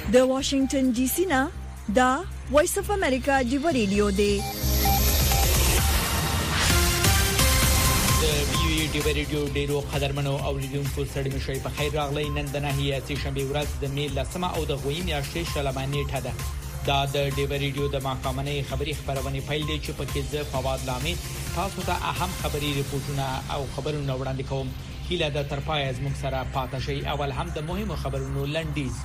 د واشنگټن ډي سي نه دا وایس اف امریکا دی ریډیو دی. د ریډیو ډیرو قدرمنو اوریدونکو سره مې شي په خیر راغلی. نن د نهي سي شنبه ورځ د می لسمه او د غوي میاشتې شلمانه ټه ده. دا د ریډیو د ماقامنې خبري خبرونه پیل دي چې په کې ز فواد لامي تاسو ته اهم خبري ریپورتونه او خبرونه وړاندې کوم. هیله د ترپای از موږ سره پاتې شي. اول هم د مهمو خبرونو لنډیز.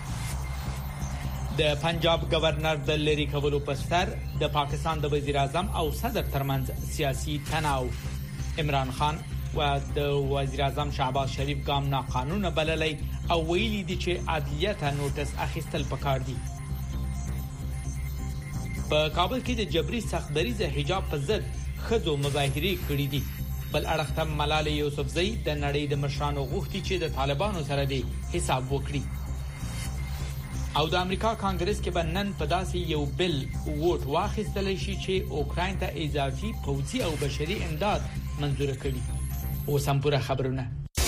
د پنجاب گورنر د لری کولو په سر د پاکستان د وزیر اعظم او صدر ترمنځ سیاسي تناو. عمران خان و د وزیر اعظم شهباز شریف ګام ناقانونه بللی او ویلي دي چې عدلیه ته نوټس اخیستل پکار دي. په کابل کې د جبري سختدریزه حجاب په ضد خځو مظاهره کړې دي. بل اړخ ته ملالۍ یوسفزۍ د نړۍ د مشرانو غوښتي چې د طالبانو سره دی حساب وکړي. او د امریکا کانګرس کې بنن په داسې یو بل ووټ واخیستل شي چې اوکراین ته اضافي پوځي او بشري امداد منظور کړي. او سمپوره خبرونه.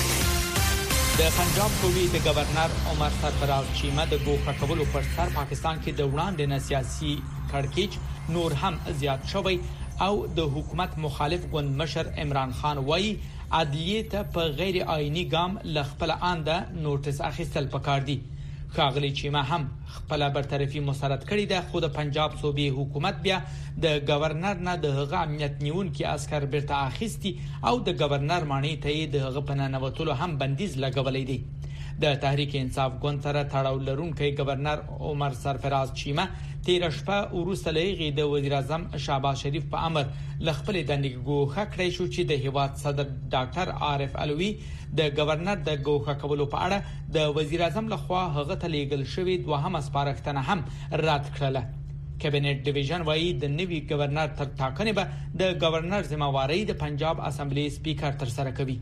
د پنجاب صوبې د گورنر عمر سرفراز چیمه د ګوښه کولو پر سر پاکستان کې د وړاندې سیاسي کړکېچ نور هم زیات شوی او د حکومت مخالف ګوند مشر عمران خان وایي عدلیه ته په غیر آئینی ګام لخپل آنده نوټس اخیستل پکار دي. خاغلی چیمه هم خپل برطرفي مسرت کړی ده. خو د پنجاب صوبې حکومت بیا د گورنر نه د هغه امنیت نیون کې عسكر برته اخیستي او د گورنر معنی ته د هغه پنانوتلو هم بندیز لګولې دي. د تحریک انصاف ګوند سره تړاو لرونکي گورنر عمر سرفراز چیمه تیر شپه وروسته لغې د وزیر اعظم شهباز شریف په امر لخپل دندګ ګوښه کړی شو چې د هیواد صدر ډاکټر عارف علوی د گورنر د ګوښه کولو په اړه د وزیر اعظم لخوا هغه ته لیږل شوی دوهمه سپارښتنه هم رد کړله. کابینټ ډیویژن وایي د نوي گورنر تر ټاکنې به د گورنر ذمہواری د پنجاب اسمبلی سپیکر تر سره کوي.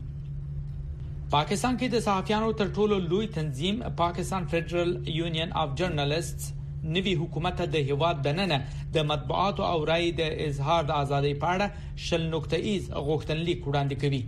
پاکستان کې د صحافیانو تر ټولو لوی تنظیم پاکستان فدرال یونین اف جرنالستس نوی حکومت د هیواد دننه د مطبوعات او رای د اظهار د ازادۍ په اړه 20 نقطه‌ایز غوښتنلیک وړاندې کوي.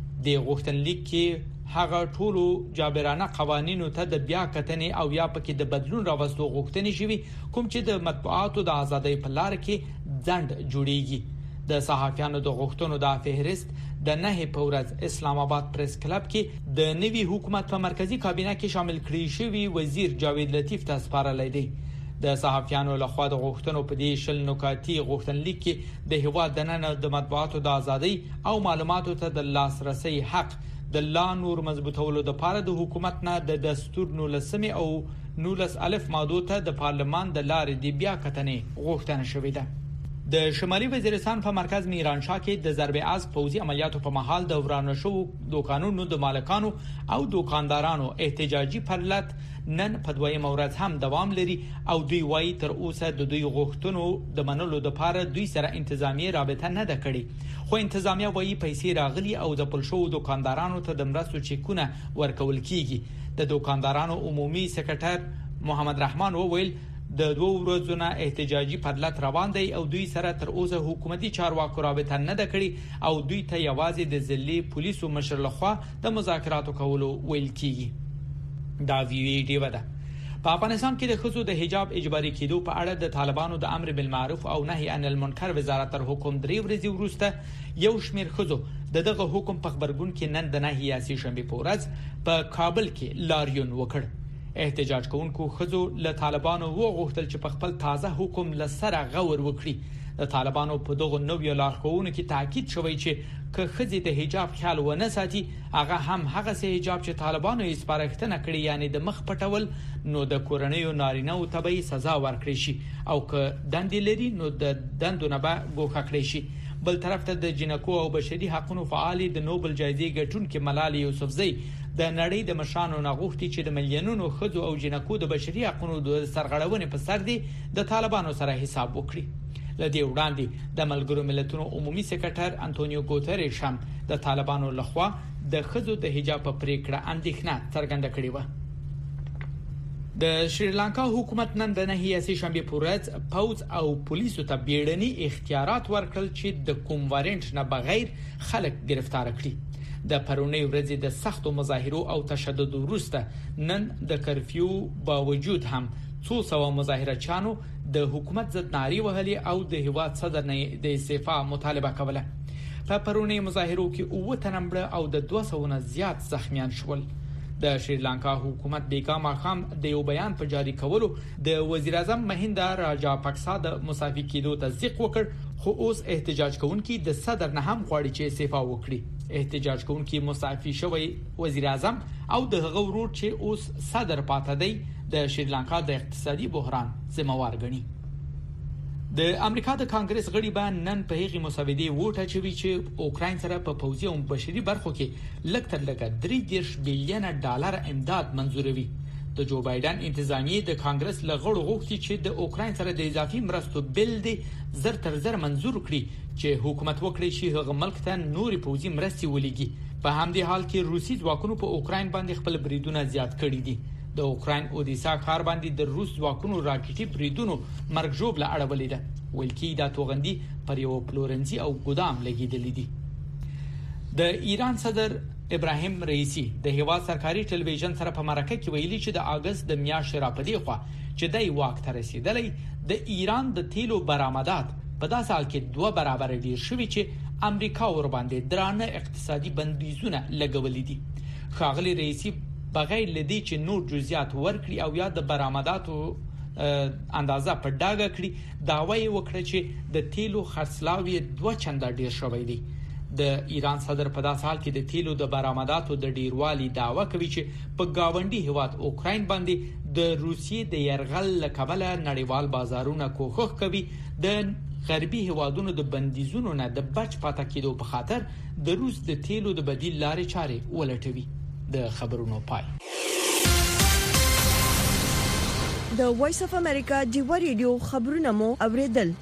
د غوښتنلیک کې هغه ټولو جابرانه قوانینو ته د بیا کتنې او یا پکې د بدلون راوستو غوښتنې شوي کوم چې د مطبوعاتو د ازادۍ په لار کې ځند جوړیږي. د صحافیانو د غوښتنو د فهرست د 9 په ورځ اسلام آباد پریس کلب کې د نوي حکومت په مرکزی کابینه کې شامل کړی شوی وزیر جاوید لطیف ته سپارل دی. د صحافیانو لخوا د غوښتنو په دې 20 نکاتی غوښتنلیک کې د هیواد دننه د مطبوعاتو د ازادۍ او معلوماتو ته د لاسرسي حق د لا نور مضبوطولو د پاره د حکومت نه د دستور 19 او 19 الف ماده ته د پارلمان د لارې د بیا کتنې غوښتنه شوې ده. د شمالي وزیرستان په مرکز میرانشاه کې د ضرب از پوځي عملیاتو په محل د ورانه شو دوکانونو د مالکانو او دوکاندارانو احتجاجي پرلت نن په دویم ورځ هم دوام لري او دوی وایي تر اوسه د دوی غوښتنو د منلو لپاره دوی سره انتظامی رابطه نه ده کړې. خو انتظامیه وایي پیسې راغلي او د پلشو دوکاندارانو ته د مرستو چیکونه ورکول کیږي. د دوکاندارانو عمومي سکرټر محمد رحمان وویل د 2 ورځو نه احتجاجي پرلت روان دی او دوی سره تر اوسه حکومتي چارواکو رابطه نه ده کړې او دوی ته یوازې د ځلې پولیسو مشر لخوا د مذاکراتو کولو ویل کیږي. دا ویډیو ده. په افغانستان کې د خصوصي د حجاب اجباري کېدو په اړه د طالبانو د امر بالمعروف او نهي عن المنکر وزارت تر حکم 3 ورځې وروسته یو شمېر خزو دغه حکم په خبرګون کې نن د نهي سي شنبه په ورځ په کابل کې لاریون وکړ. احتجاج کوونکو خزو له طالبانو وغوښتل چې په خپل تازه حکم لسره غور وکړي. د طالبانو په دغه نوې لارښوونو کې تاکید شوی چې که خزي د حجاب خیال ونه ساتي هغه هم هغه سه حجاب چې طالبانو یې سپارښتنه کړې یعنی د مخ پټول نو د کورنیو نارینه او تبعی سزا ورکړي شي او که دندې لري نو د دندو نه به ګوښه کړي شي. بل طرف ته د جنکو او بشري حقوقو فعال د نوبل جایزې ګټونکو ملالۍ یوسفزۍ د نړۍ د مشرانو نغښتي چې د ملیونونو خځو او جنکو د بشري حقوقو د سرغړونې په سر دي د طالبانو سره حساب وکړي. لدې وړاندې د ملګرو ملتونو عمومي سکرټر انټونیو ګوتریش هم د طالبانو لخوا د خځو د حجاب په پریکړه اندېښنه څرګنده کړې و. د شریلانکا حکومت نن د نهي سي شنبه پورز پوز او پولیسو ته بیړني اختیارات ورکړل چې د کوم وارنټ نه بغیر خلک گرفتار کړي. د پرونی ورځې د سختو مظاهرو او تشدد وروسته نن د کرفیو باوجود هم 200 مظاهرچیانو د حکومت ضد نارې وهلې او د هیواد صدر نه د استعفا مطالبه کوله. په پرونی مظاهرو کې 9 تنه مړه او د 200 نه زیات زخمیان شول. د شریلانکا حکومت بیګا ماخام د یو بیان په جاری کولو د وزیر اعظم مهیندا راجاپاکسا د مصافي کېدو تصدیق وکړ، خو اوس احتجاج کوونکي د صدر نه هم غواړي چې استعفا وکړي. احتجاج کوونکي مصافي شوی وزیر اعظم او د هغه ورور چې اوس صدر پاتې دی د شریلانکا د اقتصادي بحران ذمہوار ګڼي. د امریکا د کانګرس غړي باندې نن په هغه مسودې ووټ اچوي چې اوکراین سره په پوځي او بشري برخو کې لږ تر لږه 3 بلین ډالر امداد منزوروي. د جو بایدن انتظامیه د کانګرس لغړو غوښتي چې د اوکراین سره د اضافي مرستو بل دی زر تر زر منزور کړي چې حکومت وکړي چې هغه ملک ته نوري پوځي مرستې ولېږي. په همدې حال کې روسي ځواکونو په اوکراین باندې خپل بریدونه زیات کړي دي. د اوکراین اودیسا ښار باندې د روس ځواکونو راکټي بریدونو مرګ ژوبله اړولې ده، ولکې دا توغندي پر یو پلورنځي او ګودام لګیدلې دي. د ایران صدر ابراهیم رئیسی د هیواد سرکاري ټلویزیون سره په مرکه کې ویلي چې د اگست د میاشتې راپدې خو چې د واک ته رسیدلې د ایران د تیلو برآمدات په داسې حال کې 2 برابر ډیر شوي چې امریکا ور باندې درانه اقتصادي بندیزونه لګولې دي. ښاغلي رئیسی بغیر لدی چې نور جزئیات ورکړي او یا د برآمداتو اندازه په ډاګه کړي، داوی وکړه چې د تیلو خرڅلاوی 2 چنده ډیر شوی دی. د ایران صدر په داسې حال کې د تیلو د برآمداتو د ډیروالي داوا کوي چې په گاونډي هیواد اوکراین باندې د روسیې د يرغل لکبله نړیوال بازارونه کوښښ کوي د غربي هیوادونو د بندیزونو نه د بچ پاتې کېدو په خاطر د روس د تیلو د بدیل لارې چارې ولټوي. د خبرونو پای. د وایس اف امریکا دیوا ریډیو خبرونه مو اوریدل.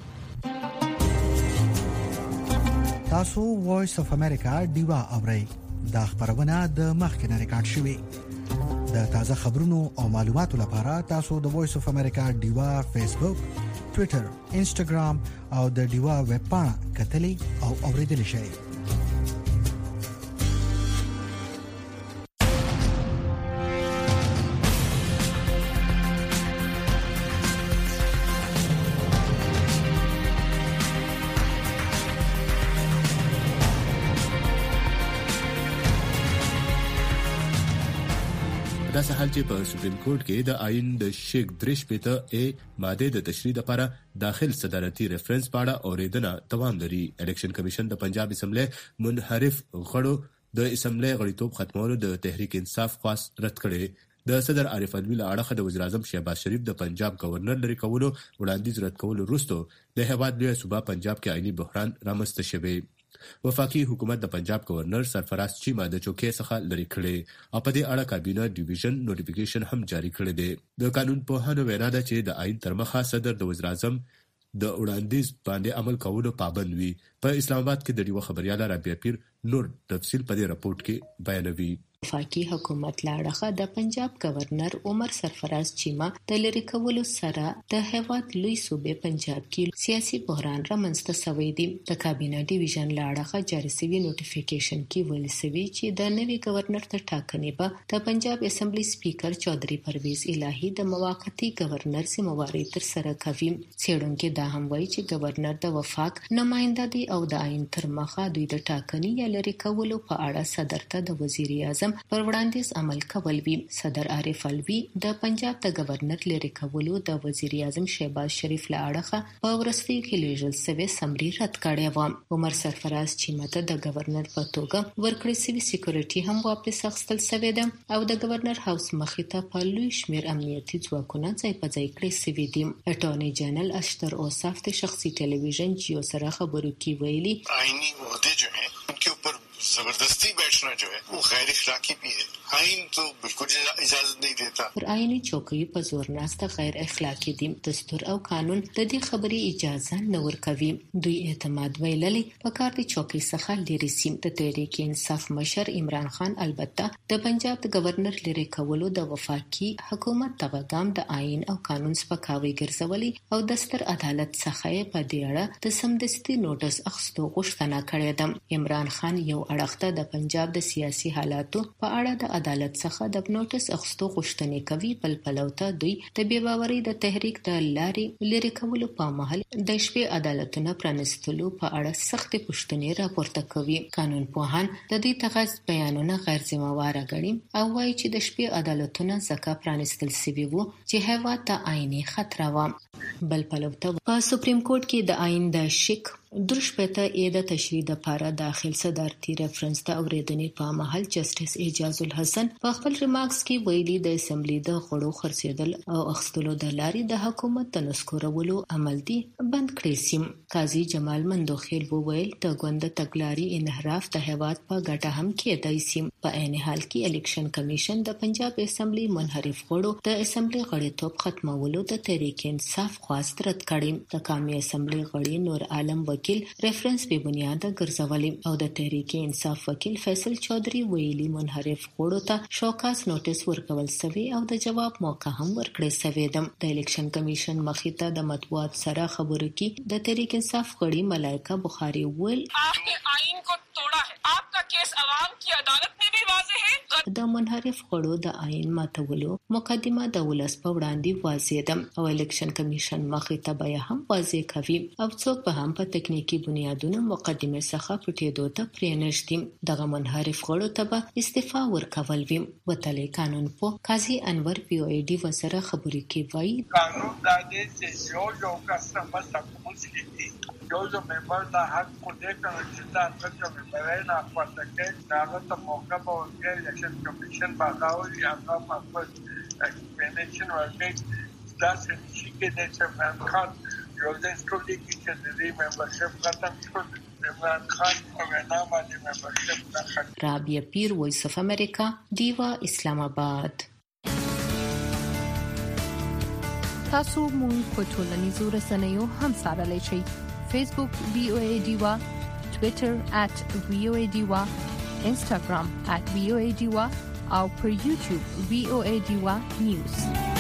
تاسو وایس اف امریکا دیوا اورئ. دا خبرونه د مخکنه ریکارډ شوې. د تازه خبرونو او معلوماتو لپاره تاسو د وایس اف امریکا دیوا فیسبوک، ټوئیټر، انسټاګرام او د دیوا ویب پاڼه کتلې او اوریدل شئ. دا سهال چې په سپریم کورټ کې د آئین د شیک درش پته ا ماده د تشریح لپاره داخل صدارتي ریفرنس پاړه اوریدنه دوام لري. الیکشن کمیشن د پنجاب اسمبلی منحرف غړو د اسمبلی غړیتوب ختمولو د تحریک انصاف خاص رد کړي. د صدر عارف علوي له اړخه د وزیر اعظم شهباز شریف د پنجاب گورنر لري کولو وړاندیز رد کولو وروسته د هیواد لوی صوبه پنجاب کې آئینی بحران رامنځته شوی. وفاقي حکومت د پنجاب گورنر سرفراز چیما د چوکۍ څخه لري کړي او په دې اړه کابینه ډیویژن نوټیفیکیشن هم جاری کړی دی. د قانون پوهانو وینا ده چې د آئین تر مخه صدر د وزیر اعظم د وړاندیز باندې عمل کولو پابند وي. په اسلام آباد کې د ډیوه خبرياله رابعه پیر نور تفصیل په دې راپورټ کې بیانوي. وفاقي حکومت لاړه د پنجاب گورنر عمر سرفراز چیما د لری کولو سره د هیواد لوی صوبې پنجاب کې سیاسي بحران رامنځته شوی دی. د کابینه ډیویژن لاړه جاری شوی نوټیفیکیشن کې ویل شوی چې د نوي گورنر تر ټاکنې به د پنجاب اسمبلی سپیکر چودري پرویز الهی د موقتی گورنر سیمواري تر سره کوي. څېړونکو دا هم وایي چې گورنر د وفاق نماینده دی او د آئین تر مخه دوی د ټاکنې یا لری کولو په اړه صدر ته د وزیر اعظم پر وړاندیز عمل کول وی. صدر عارف علوي د پنجاب د گورنر لری کولو د وزیر اعظم شهباز شریف له اړخه په ورستیو کې لیږل شوی سمري رد کړی و. عمر سرفراز چیما ته د گورنر په توګه ورکړی شوی سکیورټي هم واپس اخیستل شوی ده او د گورنر هاوس مخې ته په لوی شمیر امنیتي ځواکونه ځای په ځای کړی شوي دي. اټارنی جنرال اشتر اوصاف د شخصي ټلویزیون جیو سره خبرو کې ویلي آئینی عہدے جو ہیں ان کے اوپر زبردستی بیٹھنا جو ہے وہ غیر اخلاقی بھی ہے. آئین تو بالکل اجازت نہیں دیتا. پر آئینی چوکۍ په زور ناسته غیر اخلاقی دي. دستور او قانون د دې خبرې اجازه نه ورکوي. دوی اعتماد ویلي په کار د چوکۍ څخه لري سیم. د تحریک انصاف مشر عمران خان البته د پنجاب د گورنر لري کولو د وفاقي حکومت تغام د آئین او قانون سپکاوي ګرځولي او د ستر عدالت څخه په دې اړه د سمدستي نوټس اخستو غوښتنه کړې ده. عمران خان یو اړخته د پنجاب د سیاسي حالاتو په اړه د عدالت څخه د نوټس اخستو غوښتنې کوي. بل پلوته دوی د بې باورۍ د تحریک د لارې لري کولو په مهال د شپې عدالتونو پرانستلو په اړه سخت پوښتنې راپورته کوي. قانون پوهان د دې تغذ بیانونه غیر ذمہواره ګڼي او وایي چې د شپې عدالتونه ځکه پرانستل شوي وو چې هیواد ته آئینی خطر و. بل پلوته په سپریم کورټ کې د آئین د شک درشپته د تشریح لپاره داخل صدارتي ریفرنس ته اوریدنې په مهال جسټس اعجاز الحسن په خپل ریمارکس کې ویلي د اسمبلی د غړو خرڅېدل او اخستلو د لارې د حکومت د نسکورولو عمل دی بند کړی سي. قاضي جمال مندوخیل وویل د ګوند تګلاري انحراف د هیواد په ګټه هم کېدای سي. په عین حال کې الیکشن کمیشن د پنجاب اسمبلی منحرف غړو د اسمبلی غړیتوب ختمولو د تحریک انصاف خواست رد کړی. د قومي اسمبلی غړي نور عالم وکیل ریفرنس په بنیاد ګرځولې او د تحریک انصاف وکیل فیصل چودھری ویلي منحرف غړو ته شوکاس نوټس ورکول شوی او د جواب موقع هم ورکړې شوې ده. د الیکشن کمیشن مخې ته د مطبوعات سره خبرو کې د تحریک انصاف غړي ملائکه بخاری ویل आपने आइन को तोड़ा है, आपका केस अवाम की अदालत में भी वाज़ेह है. د منحرف غړو د آئین ماتولو مقدمه د ولس په وړاندې واضح ده او الیکشن کمیشن مخې ته به هم واضح کوي او څوک به هم په تکنیکی بنیادونو مقدمه څخه پټېدو ته پرې نشي. دغه منحرف غړو ته به استعفا ورکول وي. وتلی قانون په قاضي انور پی او ای ډي وسره خبرې کې وایي قانون د دې چې یو کسمه تاسو जो मेंबर का हक को देखकर जितना अंतर मेंबर है ना पता के कागज तो मौका पर उनके इलेक्शन कमीशन बाकाओ या का एक्सप्लेनेशन वर्के 10 इंची के जैसे इमरान खान रोजेस को की चंद्री मेंबरशिप खत्म को इमरान खान को नाम वाली मेंबरशिप खत्म. رابعه پیر وایس اف امریکا دیوا اسلام آباد. تاسو مون په ټولنیزو رسنیو هم سره لشي. Facebook VOA Diva, Twitter @VOA Diva, Instagram @VOA Diva او پر YouTube VOA Diva News.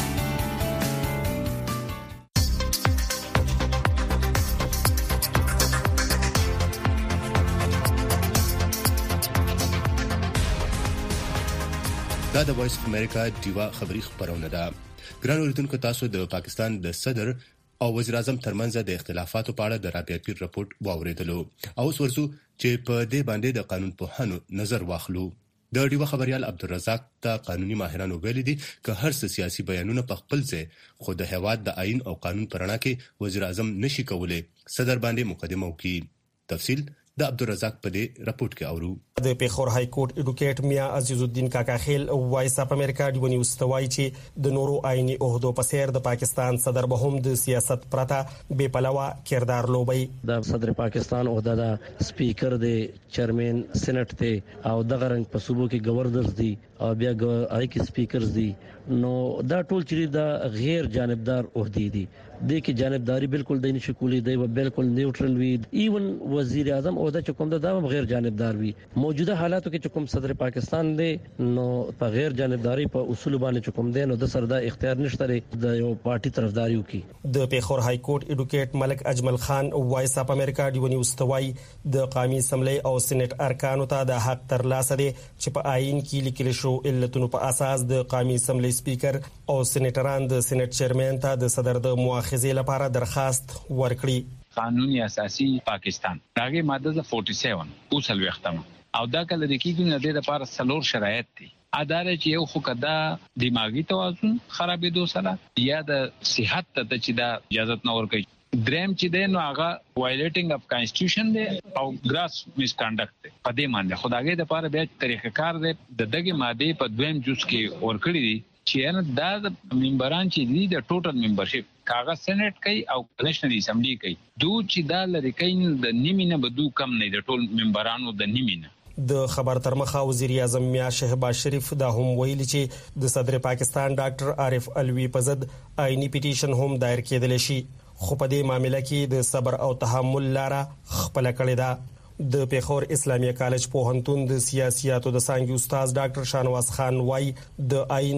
دا د وایس اف امریکا دیوا خبری خبرونه ده. ګران اوریدونکو تاسو د پاکستان د صدر او وزیر اعظم ترمنځ د اختلافاتو په اړه د رابعه پیر راپورټ واوریدلو او اوس ورسو چې په دې باندې د قانون په هانو نظر واخلو. د ډیو خبريال عبدالرزاق ته قانوني ماهرانو ویلي دي چې هر څه سیاسي بیانونه په خپل ځای خو د هواد د آئین او قانون پرنا کې وزیر اعظم نشي کولای صدر باندې مقدمه وکړي. تفصیل د عبدالرزاق په دې راپورټ کې اورو. د پیښور های کورټ اډوکیټ میا عزیز الدین کاکا خیل وایس اپ امریکا دی ونی واستوای چې د نورو آئینی عہدو په سیر د پاکستان صدر به هم د سیاست پرته بے پلوه کردار لوبي. د صدر پاکستان عہده د سپیکر دی، چیرمن سېنات دی او د غرنګ په صوبو کې گورنرز دی او بیا آی کې سپیکرز دی. نو دا ټول چې د غیر جانبدار عہدې دي د کې جانبداري بالکل د نشي کولی دی بالکل نیوټرل وي. ایون وزیر اعظم عہده چې کوم د غیر جانبدار وي. موجوده حالاتو کې کوم صدر پاکستان دی نو په غیر جانبداري په اصول باندې کوم دی نو د سردا اختیار نشته د یو پارټي طرفداري وکي. د پیښور های کورټ اډوکیټ ملک اجمل خان وایس اپ امریکا دی ونی واستوای د قومي اسمبلی او سېنات ارکانو ته د حق تر لاسه دي چې په آئین کې لیکل شو علتونو په اساس د قومي اسمبلی سپیکر او سېنیټران د سېنات چیرمن ته د صدر د مؤاخذې لپاره درخواست ورکړي. قانوني اساسي پاکستان داغه ماده 47 اوسل وختم او دا کله د کیږي نه د لپاره څلور شرایط دي. اداره چې یو خو کدا دماغي توازن خرابېدو سره یا د صحت ته چې دا اجازه نه ورکړي. دریم چې د نو هغه وایلیټینګ اف کانسټیټیوشن دی او ګراس میس کانډکټ دی. په دې باندې خدایګه د لپاره بیا طریقه کار دی د دغه ماده په دویم جز کې ورکړي دي چې دا د ممبران چې دي د ټوټل ممبرشپ کاغذ سېنات کوي او نېشنل اسمبلی کوي. دوی چې دا لري کین د نیمینه بدو کم نه د ټول ممبرانو د نیمینه. د خبر تر مخه وزیر اعظم میا شهباز شریف دا هم ویلي چې د صدر پاکستان ډاکټر عارف الوی په ضد آئینی پیټیشن هم دایر کېدل شي خو په دې معاملې کې د صبر او تحمل لاره خپل کړې ده. د پیښور اسلامي کالج پوهنتون د سیاسياتو د څانګې استاد ډاکټر شانواز خان وای د آئین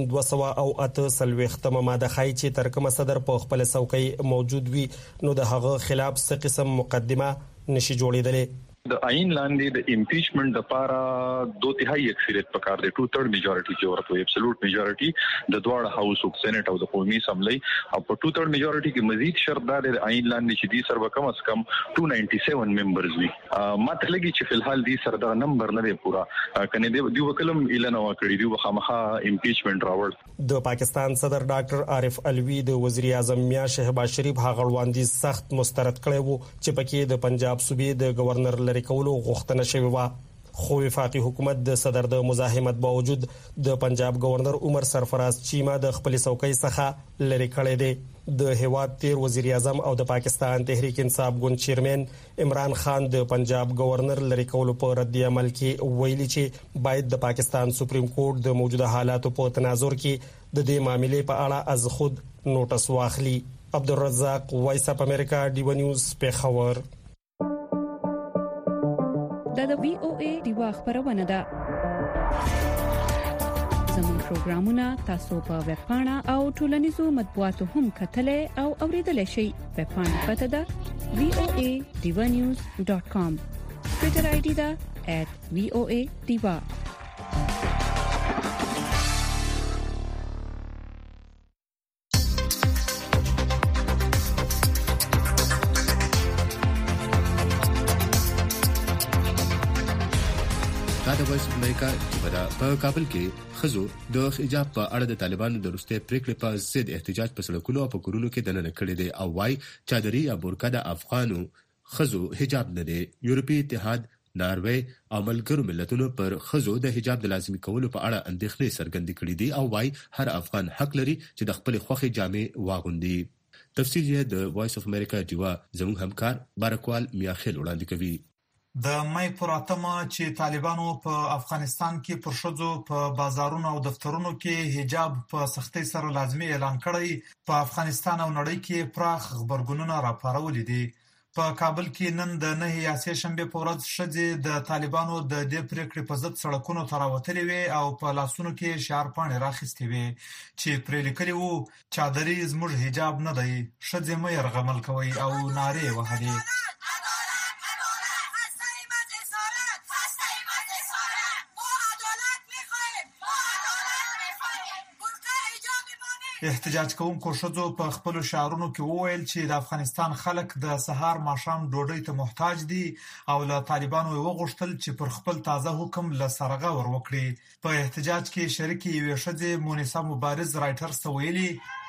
208 ماده خای چې تر کومه صدر په خپل څوکۍ موجود وي نو د هغه خلاف څه قسم مقدمه نشي جوړېدلې. د آئین لاندې د امپیچمنت لپاره 2/3 اکثریت پکار دی 2/3 میجورټي چې ورته ابسولوټ میجورټي د دواړه هاوس او سېنات او د قومي اسمبلی او په 2/3 میجورټي کې مزید شرط دا د آئین لاندې چې دي سره کم از کم 297 ممبرز وي ماته لګي چې فلحال دي سره دا نمبر نه دی پورا کنه دی وکلم اعلان وکړي دی وخامخه امپیچمنت راوړ د پاکستان صدر ډاکټر عارف الوی د وزیر اعظم میا شهباز شریف هغه وړاندیز سخت مسترد کړی وو چې پکې د پنجاب صوبې د گورنر لري کولو غوښتنه شوې و خو وفاقي حکومت د صدر د مزاحمت باوجود د پنجاب گورنر عمر سرفراز چیما د خپل څوکۍ څخه لری کړی دی د هیواد تیر وزیر اعظم او د پاکستان تحریک انصاف ګوند چیرمن عمران خان د پنجاب گورنر لری کولو په رد عمل کې ویلي چې باید د پاکستان سپریم کورټ د موجوده حالاتو په تناظر کې د دې معاملې په اړه از خود نوټس واخلي. عبدالرزاق وایس اپ امریکا ډیو نیوز پیښور. د VOA دیوا خبرونه ده. زموږ پروګرامونه تاسو په ویب پاڼه او ټولنیزو مطبوعاتو هم کتلای او اوریدلای شئ. ویب پاڼه پته ده voadivanews.com. ټویټر آی ډي ده @voadiva. د وایس امریکا په کابل کې خزو د حجاب په اړه د طالبانو د روسته پریکړې په ضد احتجاج په سړکونو او په کورونو کې دننه کړی دی او وايي چادري یا بورکا د افغانو خزو حجاب نه دی. یورپی اتحاد ناروې او ملګرو ملتونو پر خزو د حجاب د لازمي کولو په اړه اندېښنې څرګندې کړې دي او وايي هر افغان حق لري چې د خپل خوښي جامې واغوندي. تفصیل یې د وایس اف امریکا دیوا زموږ همکار بارکوال میاخیل وړاندې کوي. د مې پراتمه چې طالبانو په افغانستان کې پر شذو په بازارونو او دفترونو کې حجاب په سختۍ سره لازمي اعلان کړی په افغانستان او نړۍ کې پراخ خبرګونونه راپارولې دي. په کابل کې نن د 9 یاسې شنبه په ورځ شذې د طالبانو د دې پریکړې په ضد سړکونو ته راوتلې وي او په لاسونو کې شعار پاڼې راخستې وي چې پرې لیکلي وو چادري زموږ حجاب نه دی، شذې مې يرغمل کوي او نارې وهلې. احتجاج کوونکو ښځو په خپل شعارونو کې وویل چې د افغانستان خلک د سهار ماښام ډوډۍ ته محتاج دي او له طالبانو وغوښتل چې پر خپل تازه حکم له سرغه ور وکړي. په احتجاج کې شریکې یوې ښځې مونیسا مبارز رایټرز ته ویلي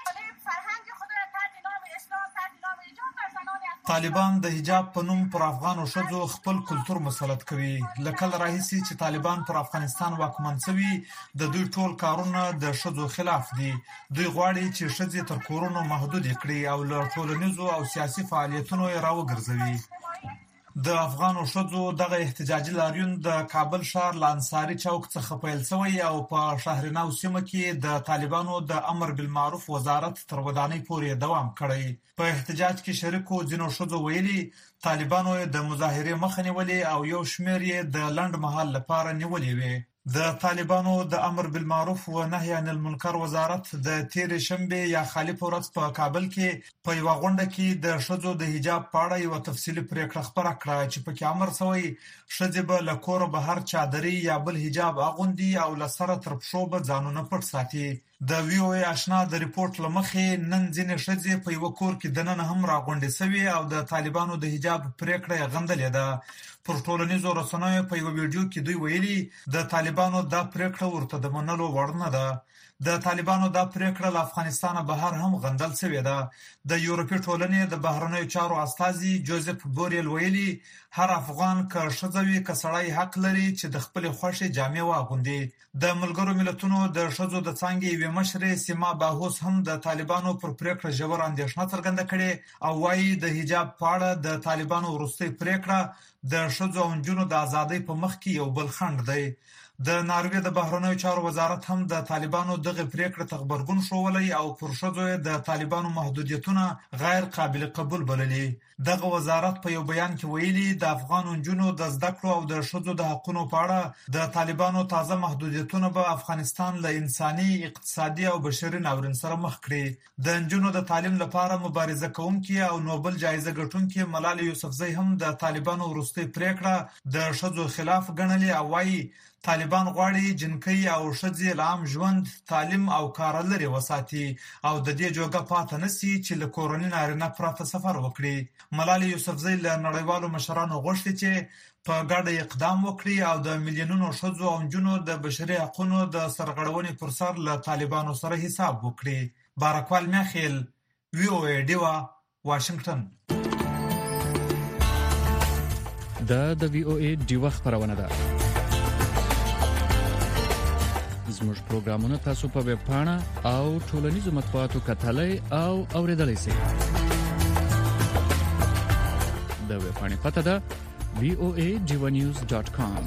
طالبان د حجاب په نوم پر افغانو ښځو خپل کلتور مسلط کوي. لکه راهیسي چې طالبان پر افغانستان واکمن شوي د دوی ټول کارونه د ښځو خلاف دي. دوی غواړي چې ښځې تر کورونو محدود کړي او له ټولنیزو او سیاسي فعالیتونو راوګرځوي. د افغانو ښځو دغه احتجاجي لاریون د کابل ښار لانصاري چوک څخه پیل شوی او په شهرنو سیمه کې د طالبانو د امر بالمعروف وزارت تر ودانۍ پورې دوام کړی. په احتجاج کې شریکو ځینو ښځو ویلي طالبانو د مظاهرې مخه نیولې او یو شمېر یې د لنډ مهال لپاره نیولې وي. د طالبانو د امر بالمعروف و نهي عن المنکر وزارت د تیر شنبه یا خالي پورت په کابل کې په یو غونډه کې د ښځو د حجاب په اړه یو تفصیلي پریکړه خبره کړه چې په کې امر شوی ښځې به له کور بهر چادري یا بل حجاب اغوندي او له سره تر پښو به ځانونه پټ ساتي. د VOA آشنا د ریپورت لمخې نن ځینې ښځې په یو کور کې دننه هم راغونډې شوي او د طالبانو د حجاب پریکړه غندلې ده. پر ټولنیزو رسنیو په یو ویډیو کې دوی ویلي د طالبانو دا پریکړه ورته د منلو وړ نه ده. د طالبانو دا پریکړه له افغانستان بهر هم غندل شوې ده. د یورپی ټولنې د بهرنیو چارو استازي جوزف بوریل ویلي هر افغان که ښځوي که سړی حق لري چې د خپل خوښې جامې واغوندي. د ملګرو ملتونو د ښځو د څانګې یوې مشرې سیما باهوس هم د طالبانو پر پریکړه ژور اندېښنه څرګنده کړې او وايي د حجاب په اړه د طالبانو وروستۍ پریکړه د ښځو او نجونو د ازادۍ په مخ کې یو بل خنډ دی. د ناروې د بهرنیو چارو وزارت هم د طالبانو دغه پریکړه ته غبرګون ښوولی او پر ښځو د طالبانو محدودیتونه غیر قابل قبول بللي. دغه وزارت په یو بیان کې ویلي د افغان نجونو د زده کړو او د ښځو د حقوقو په اړه د طالبانو تازه محدودیتونه به افغانستان له انساني، اقتصادي او بشري ناورین سره مخ کړي. د نجونو د تعلیم لپاره مبارزه کوونکي او نوبل جایزه ګټونکي ملالۍ یوسفزۍ هم د طالبانو وروستۍ پریکړه د ښځو خلاف ګڼلې او وايي طالبان غواړي جنکۍ او ښځې له عام ژوند، تعلیم او کار لري وساتي او د دې جوګه پاتې نشي چې له کورنۍ نارینه پرته سفر وکړي. ملالۍ یوسفزۍ له نړیوالو مشرانو غوښتي چې په ګډه اقدام وکړي او د میلیونونو ښځو او نجونو د بشري حقوقو د سرغړونې پر سر له طالبانو سره حساب وکړي. بارکوال میخیل، VOA ډیوا، واشنگټن. د VOA ډیوا خبرونه ده. زموږ پروګرامونه تاسو په ویب پاڼه او ټولنیزو مطبوعاتو کتلای او اوریدلای شئ. د ویب پاڼې پته ده voajivanews.com.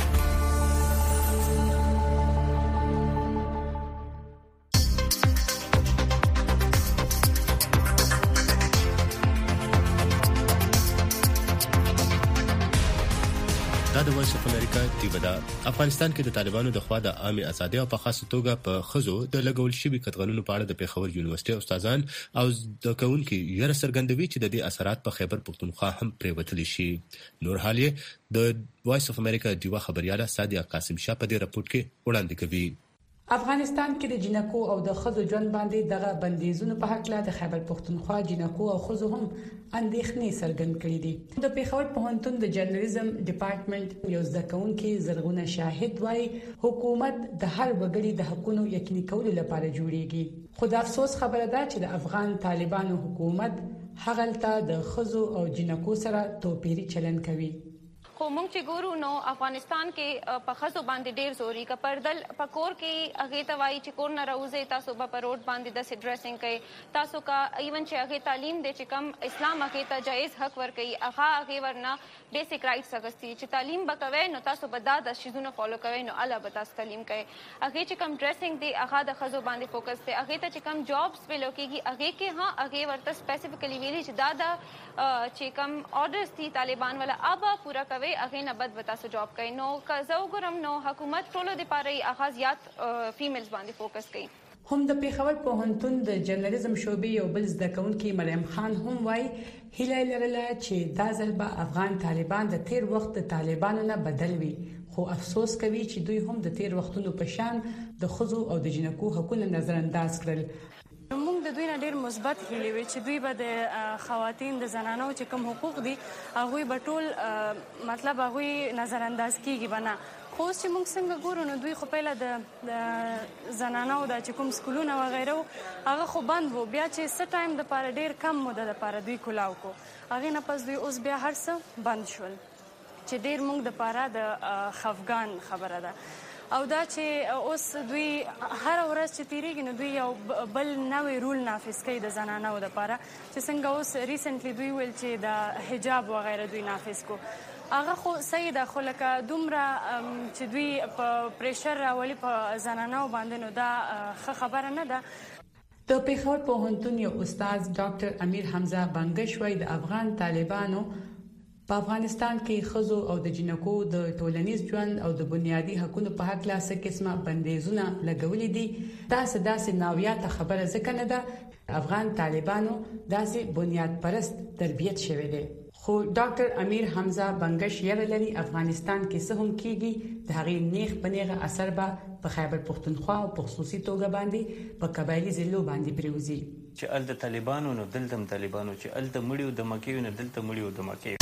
د وایس اف امریکا ټیوی دا افغانستان کې د طالبانو د خوا د عامه ازادي او په خاصه توګه په خزو د لګول شوی کتغنونو په اړه د پیښور یونیورسيټي استادان او د کونکو یره سرګندوي چې د دې اثرات په خیبر پختونخوا هم پریوتل شي. نور حالیه د وایس اف امریکا ډیوا خبرياله صادق قاسم شاه په دې رپورت کې وړاندې کوي. افغانستان کې د جنکو او د خزو ژوند باندې دغه بندیزونو په حق له خیبر پختونخوا جنکو او خزو هم اندېښنې څرګند کړې دي. د پیښور پوهنتون د جرنالیزم ډپارټمنټ یو ځکونکي زرغونه شاهد وايي حکومت د هر وګړي د حقوقو یقیني کولو لپاره جوړیږي. خو د افسوس خبره ده چې د افغان طالبانو حکومت هغلته د خزو او جنکو سره توپیری چلن کوي. خو مونږ چې ګورو نو افغانستان کې په خزو باندې ډیر زوري کا پردل پکور کې هغه توای چې کور نه راوځي تاسو په روډ باندې د سټریسینګ کوي تاسو کا ایون چې هغه تعلیم دي چې کم اسلام هغه ته جایز حق ور کوي هغه ورنه بیسیک رائټس اغستی چې تعلیم بکوي نو تاسو به دا د شیزونه فالو کوي نو الله به تاسو تعلیم کوي هغه چې کم ډریسینګ دي هغه د خزو باندې فوکس دي هغه ته چې کم جابس په لوکيږي هغه کې ها هغه ورته سپیسیفیکلی ویلي چې دا چې کم آرډرز دي طالبان ولا ابا پورا کوي هغه نه بد تاسو جاب کوي نو کزو ګرم نو حکومت ټولو د پاره اغازيات فیمیلز باندې فوکس کوي. هم د پیښور پوهنتون د جرنالیزم شعبې یو بل زدهکونکي مریم خان هم وایي هیله لرله چې دا ځل به افغان طالبان د تیر وخت د طالبانو نه بدل وي خو افسوس کوي چې دوی هم د تیر وختونو په شان د خزو او د جنکو حقوقو نظر انداز کړل. موږ د دوی نه ډیر مثبت هیلې وي چې دوی به د خواتین د زنانو چې کوم حقوق دي هغه به ټول مطلب هغه نظر انداز کیږي بنا خو چې موږ څنګه ګورو نو دوی خو پیله د زنانو د چې کوم سکولونه و غیره هغه خو بند وو بیا چې څه ټایم د پاره ډیر کم مده د پاره دوی کولاو کو هغه نه پس دوی اوس بیا هر څه بند شول چې ډیر موږ د پاره د خفغان خبره ده او دا چې اوس دوی هر ورځ چې تیریږي نو دوی یو بل نوې رول نافذ کوي د زنانو لپاره چې څنګه اوس ریسنټلی دوی ویل چې د حجاب و غیره دوی نافذ کو هغه خو صحیح ده خو لکه دومره چې دوی په پریشر راولي په زنانو باندې نو دا ښه خبره نه ده. د پیښور پوهنتون یو استاد ډاکټر امیر حمزه بنگش وايي د افغان طالبانو په افغانستان کې خزو او د جنکو د ټولنیز ژوند او د بنیادی حقوقو په حق لاسه قسمه بندیزونه لګولې دي دا سداسې ناویاته خبره ځکه نه ده افغان طالبانو داسې بنیاد پرست تربیت شوی دی خو ډاکټر امیر حمزه بنگش یې لري افغانستان کې څه هم کیږي د هغې نیغ بنیغه اثر به په خیبر پختونخوا او په خصوصي توګه باندې په قبایلی ضلعو باندې پریوزي چې ال د طالبانو نو دلته طالبانو چې ال د مړیو د مکیو نو دلته مړیو د مکیو.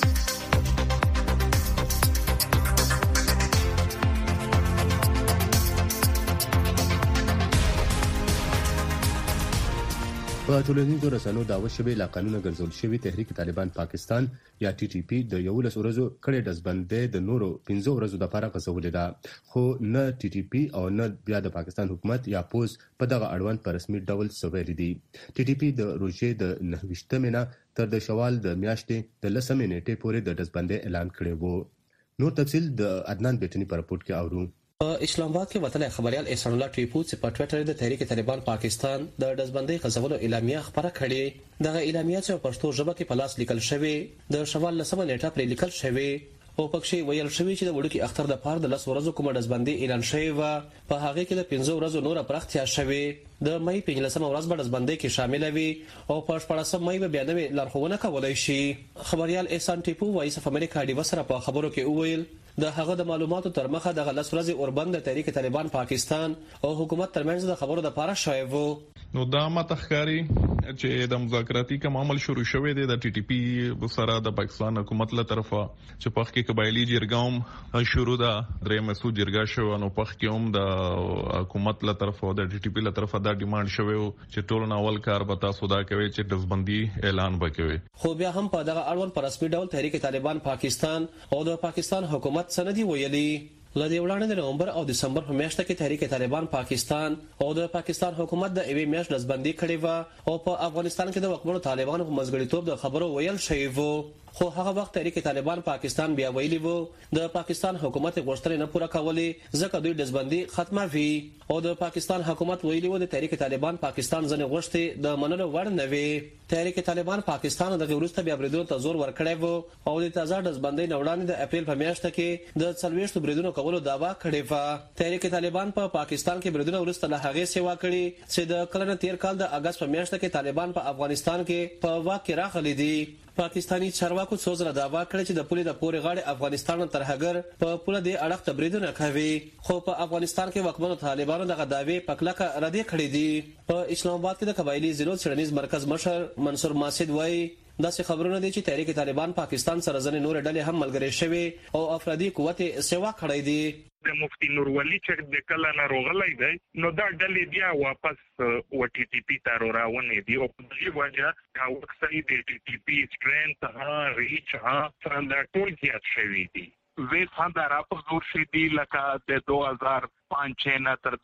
په ټولنیزو رسنیو داوا شوی لا قانون ګرځول شوی تحریک طالبان پاکستان یا TTP د 11 ورځو کړي دزبندې د نورو 15 ورځو د لپاره غوښولې ده خو نه TTP او نه بیا د پاکستان حکومت یا پوز په دغه اړوند په رسمي ډول سویل دي. TTP د روزې د 9 نه تر د شوال د میاشتې د 10 نیټې پورې د دزبندې اعلان کړی وو. نور تفصیل د عدنان بیٹنی پر رپورت کې اورو. اسلام آباد کې وتلی خبريال احسان الله ټیپو چې په ټوئیټر د تحریک طالبان پاکستان د دزبندۍ غزولو اعلامیه خبره کړې. دغه اعلامیه چې په پښتو ژبه کې په لاس لیکل شوی د شوال 9 نیټه پر لیکل شوی او پکې ویل شوی چې د وړوکی اختر د پاره د 10 ورځو کومه دزبندۍ اعلان شوی و. په هغه کې د 15 ورځو نور پرختیا شوی. د مې 15 ورځ به دزبندۍ کې شامل وي او په 14 مې به بیا نوې لارښوونه کولای شي. خبريال احسان ټیپو وایس اف امریکا ډیو سره په خبرو کې وویل د هغه د معلوماتو تر مخه د 10 ورځې اوربند د تحریک طالبان پاکستان او حکومت ترمنځ د خبرو د پاره شوی وو. نو دا متخکاری چې د مذاکراتي کوم عمل شروع شوی دی د ټي ټي پی سره د پاکستان حکومت له طرفه چې په کې قبایلی جرګاوم شروع ده درې مسعود جرګا شو نو په کې هم د حکومت له طرفه د ټي ټي پی له طرفه دا ډیماند شوی چې ټول ناول کار به تاسو دا کوي چې دزبندي اعلان وکوي. خو بیا هم په دغه اړوند پر رسمي ډول تحریک طالبان پاکستان او د پاکستان حکومت سندي ویلي. لدې وړاندې د نومبر او دسمبر په میاشت کې تحریک طالبان پاکستان او د پاکستان حکومت د ایوي میاشت دزبندي کړې و او په افغانستان کې د وکړو طالبانو په مزګړیتوب د خبرو ویل شوی وو. خو هغه وخت تحریک طالبان پاکستان بیا ویلي وو د پاکستان حکومت غوښتنې نه پوره کولې ځکه دوی دزبندي ختمه وي او د پاکستان حکومت ویلي وو د تحریک طالبان پاکستان ځنې غوښتي د منلو وړ نه وي. تحریک طالبان پاکستان د وروسته بیا بریدونو ته زور ورکړی وو او د تازه دزبندۍ نه وړاندې د اپریل په میاشت کې د 40 بریدونو کولو دعوا کړې و. تحریک طالبان په پاکستان کې بریدونو وروسته له هغې سیوا کړي چې د کلن تیر کال د اگست په میاشت کې طالبان په افغانستان کې په واک کې راغلي دي. پاکستانی چارواکو څو ځله دعوا کړې چې د پولې د پورې غاړې افغانستان تر هغر په پوله د اړخ ته بریدونه کوي خو په افغانستان کې واکمنو طالبانو دغه دعوی په کلکه ردې کړې دي. په اسلام آباد کې د قبایلی ضلعو څېړنیز مرکز مشر منصور ماسد وایي داسې خبرونه دي چې تحریک طالبان پاکستان سره ځنې نور ډلې هم ملګرې شوي او افرادي قوت سیوا کړی دي. د مفتی نورولي چې د کله ناروغلای دی نو دا ډلې بیا واپس و ټي ټي پی ته راونې دي او په دې وجه دا وکسای د ټي ټي پی سترنث ریچ څنګه ټول زیات شوی دي. وې څنګه راپور شي دی لکه د 2005 نه تر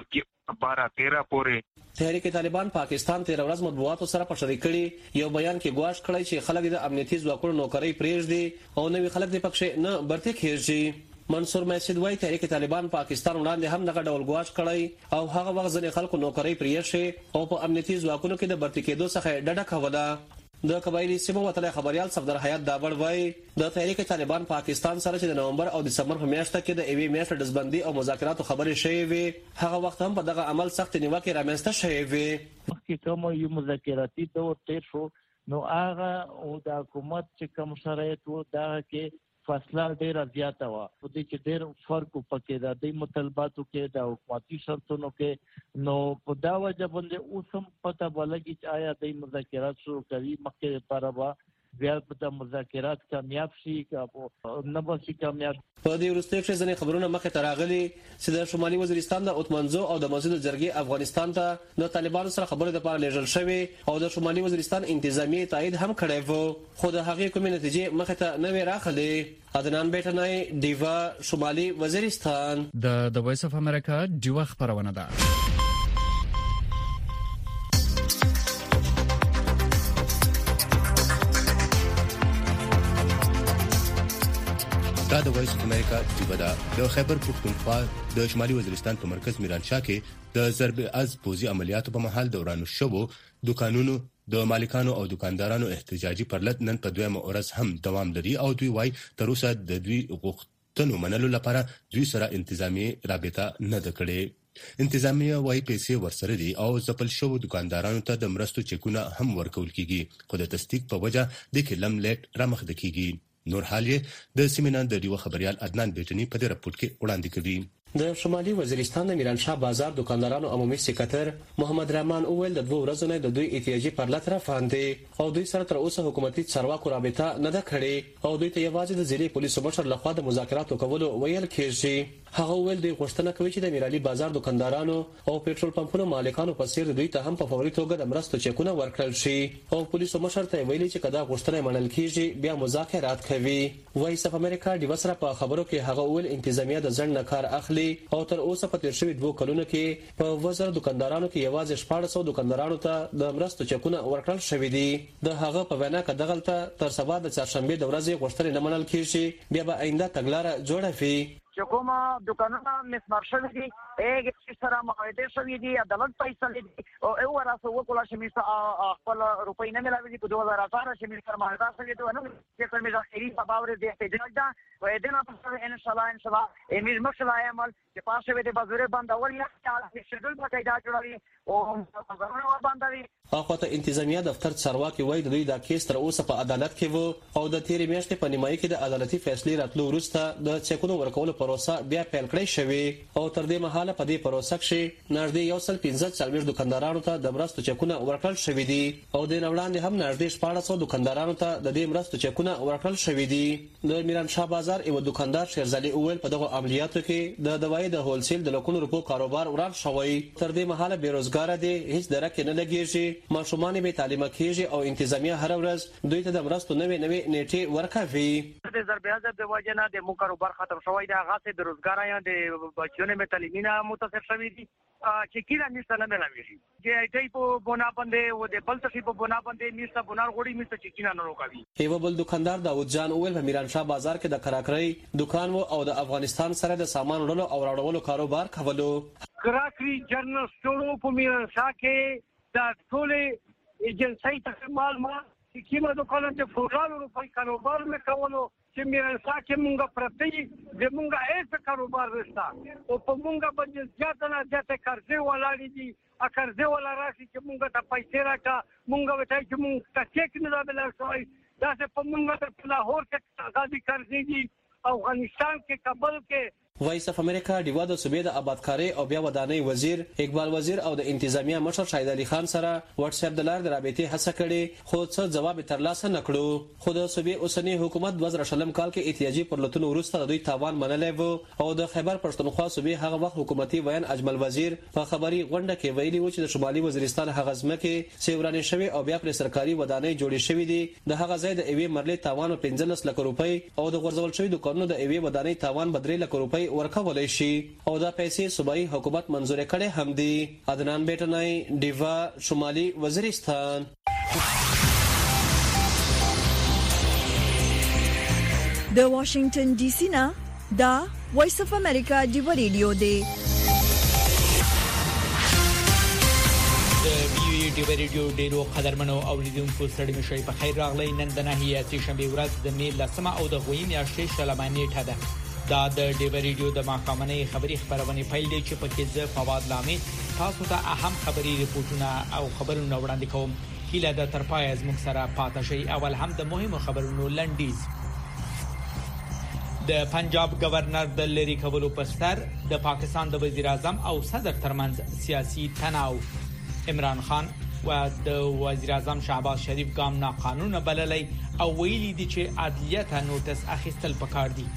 2012-13 پورې. تحریک طالبان پاکستان تیر ورځ مطبوعاتو سره په شریکړي یو بیان کې ګواښ کړی چې خلک د امنیتي ځواکونو نوکرۍ پرېږدي او نوي خلک د پکښې نه برتي کېږي. منصور مسعود وایي تحریک طالبان پاکستان وړاندې هم دغه ډول ګواښ کړی او هغه وخت ځینې خلکو نوکرۍ پرېښې او په امنیتي ځواکونو کې د برتي کېدو څخه ډډه کوله. د قبایلی سیمو وتلی خبريال صفدر حیات دابړ وایي د تحریک طالبان پاکستان سره چې د نومبر او دسمبر په میاشت کې د ایوي میاشت دزبندي او مذاکراتو خبرې شوې وي هغه وخت هم په دغه عمل سخت نیوکې رامنځته شوې وي. مخکې کوم یو مذاکراتي دور تیر شو نو هغه او د حکومت چې کوم شرایط وو دا کې فاصله ډیره زیاته وه په دې چې ډېر فرق پکې د دې مطالباتو کې د حکومتي شرطونو کې نو په دا وجه باندې اوس هم پته ولګي چې آیا د مذاکرات شروع کوي مخکې لپاره به بیا په مذاکرات کامیاب شي نه به شي کامیاب. په دې وروستیو کې ځینې خبرونه مخې ته راغلي چې د شمالي وزیرستان د اوتمنزو او د مسجد جرګې افغانستان ته د طالبانو سره خبرې لپاره لیږل شوې او د شمالي وزیرستان انتظامی تایید هم کړی و خو د هغې کومې نتیجې مخې ته نه وې راغلې. عدنان بیٹنای ډیوا شمالي وزیرستان. د وایس اف امریکا ډیوا خبرونه ده. دا د وایس اف امریکا ډیوا ده. د خیبر پختونخوا د شمالي وزیرستان په مرکز میرانشاه کې د ضرب از پوزي عملیاتو په محل دوران شوو دکانونو د مالکانو او دکاندارانو احتجاجي پرلط نن په دویمه ورځ هم دوام لري او دوی وايي تر اوسه د دوی غوښتنو منلو لپاره دوی سره انتظامی رابطه نه ده کړې. انتظامیه وايي پیسې ورسره دي او ځپل شوو دکاندارانو ته د مرستو چکونه هم ورکول کیږي خو د تصدیق په وجه د کې لم لیټ رامخ کیږي. نور حال یې د سیمینار د ډیو خبريال عدنان بیٹنی په دې رپورت کې وړاندې کوي. د شمالي وزیرستان د میرانشاه بازار دکاندارانو عمومي سکرټر محمد رحمان اول د 2 ورځو نه د دوی احتیاجي پرلط روان دي او دوی سره تر اوسه حکومتي چارواکو رابطه نه ده کړې او دوی ته یوازې د ضلعي پولیسو مشر لخوا د مذاکراتو کولو ویل کېږي. هغه ویل د غوښتنه کوي چې د میرالي بازار دکاندارانو او پېټرول پمپونو مالکانو په څیر دوی ته هم په فوري توګه د مرستو چکونه ورکړل شي او پولیسو مشر ته ویلي چې کدا غوښتنه منل کیږي بیا مذاکرات کوي. وایس اف امریکا د وسره په خبرو کې هغه ویل انتظامیه د ځنډ نه کار اخلي او تر اوسه په تیر شوي 2 کلونو کې په وزر دکاندارانو کې یوازې 1400 دکاندارانو ته د مرستو چکونه ورکړل شوی دي. د هغه په وینا کې دغلطه تر سبا د چهارشنبه د ورځې غوښتنې نه منل کیږي بیا به آینده تګلاره جوړه وي. چې کومه دکانونه مسمار شوي دي هغه سره معاهده شوي دي عدالت فیصله دي او یو راځو وکړه چې مې خپل روپۍ نه ملاوي په 2018 چې مې سره معاهده شوي دي نو چې کومه ځخري په باور دي احتجاج ده و دې نه په ان شاء الله امیر مشلا عمل چې پاسه وي د بازار بندول یا چې شډول په قاعده جوړوي او غوښنه باندې اخوته انتظامیه دفتر چارواکي وایي د دوی د کیس تر اوسه په عدالت کې وو او د تیرې میاشتې په نیمایي کې د عدالتي فیصلې راتلو وروسته د چکونو ورکولو پروسه بیا پیل کړې شوې او تر دې مهاله په دې پروسه کې نږدې 115 دکاندارانو ته د مرستو چکونه ورکړل شوې دي او د نوړاندې هم نږدې 1400 دکاندارانو ته د دې مرستو چکونه ورکړل شوې دي. د میران شاه بازار یو دکاندار شیرزالي اول په دغه عملیاتو کې د دوايي د هولسیل د لکونو روپو کاروبار وران شوی. تر دې مهاله بیروزګار دي هیڅ درک نه لګیږي ماشومان به تعلیم کیږي او انتظامیه هر ورځ دوی ته د مرستو نوې نیټه ورکوي. د ضربیات د وجنه د مو کاروبار ختم شوی دی هغه څه بیروزګار یا د بچیونه په تعلیمینه متاثر شوی دي چې کله نشته نه ملوي چې دای په بنا باندې و د بل څه په بنا باندې نشته بنار غوړي نشته چې کینه نه روکوي. یو بل دکاندار داود جان اول په میران شاه بازار کې د کراکرۍ دکان او د افغانستان سره د سامان وړلو او راوړلو کاروبار کولو. کراکري جنرال سټور په میران شاه کې د ټولې ایجنسۍ ته معلومات چې کیمه دکان ته فورالو روپۍ کاروبار مې کولو چې میران شاه کې مونږه پرتی د مونږه هیڅ کاروبار نشته او په مونږه باندې ځاته نه ځاته قرضې ولاړې دي قرضې ولا راشي چې مونږه ته پیسې راکړه مونږه وتاي چې مونږ ته چیک نه دابل شوی دا چې په مونږه ته لاهور کې غادي قرضې دي افغانستان کې کابل کې. وایس اف امریکا د وادو صوبې د آبادکاري او بیا ودانۍ وزیر اقبال وزیر او د انتظامیه مشر شاهد علي خان سره واتس اپ د لار د رابطې هڅه کړې خو څه جواب ترلاسه نکړو. خو د صوبې اوسنی حکومت 2000 کال کې احتیاجي پرلتون وروسته د دوی تاوان منلای وو او د خیبر پښتونخوا صوبې هغه وخت حکومتي ویان اجمل وزیر په خبري غونډه کې ویلي و چې د شمالي وزیرستان هغه ځمکې سیورانې شوی او بیا پر سرکاري ودانۍ جوړې شوې دي د هغه ځای د ایوي مرلې تاوان 15 لک روپۍ او د غورځول شوی دکانونو د ایوي ودانۍ تاوان 3 لک روپۍ ورکولای شي او دا پیسې صوبایي حکومت منزور کړي هم دي. عدنان بیٹنای دیوا شمالي وزیرستان. د واشنگټن ډي سي نه دا وایس اف امریکا دیوا ریډیو دی. ډیو ریډیو ډیرو قدرمنو اوریدونکو ستړي مشي په خیر راغلی. نن د نهیه چې شنبه ورځ د میل لسمه او د غوي میاشتې شلمانې ټه ده. دا د ډیو ریډیو د ماقامنۍ خبری خبرونه پیل دی چې پکې ز فواد لامي تاسو ته اهم خبري ریپورتونه او خبرونه وړاندې کوم. کله د ترپای از موږ سره پاتې شي. اول هم د مهمو خبرونو لنډیز. د پنجاب گورنر د لری کولو پستر د پاکستان د وزیر اعظم او صدر ترمنځ سیاسي تناو. عمران خان و د وزیر اعظم شهباز شریف ګام ناقانونه بللی او ویلي دي چې عدلیه ته نوټس اخیستل پکار دي.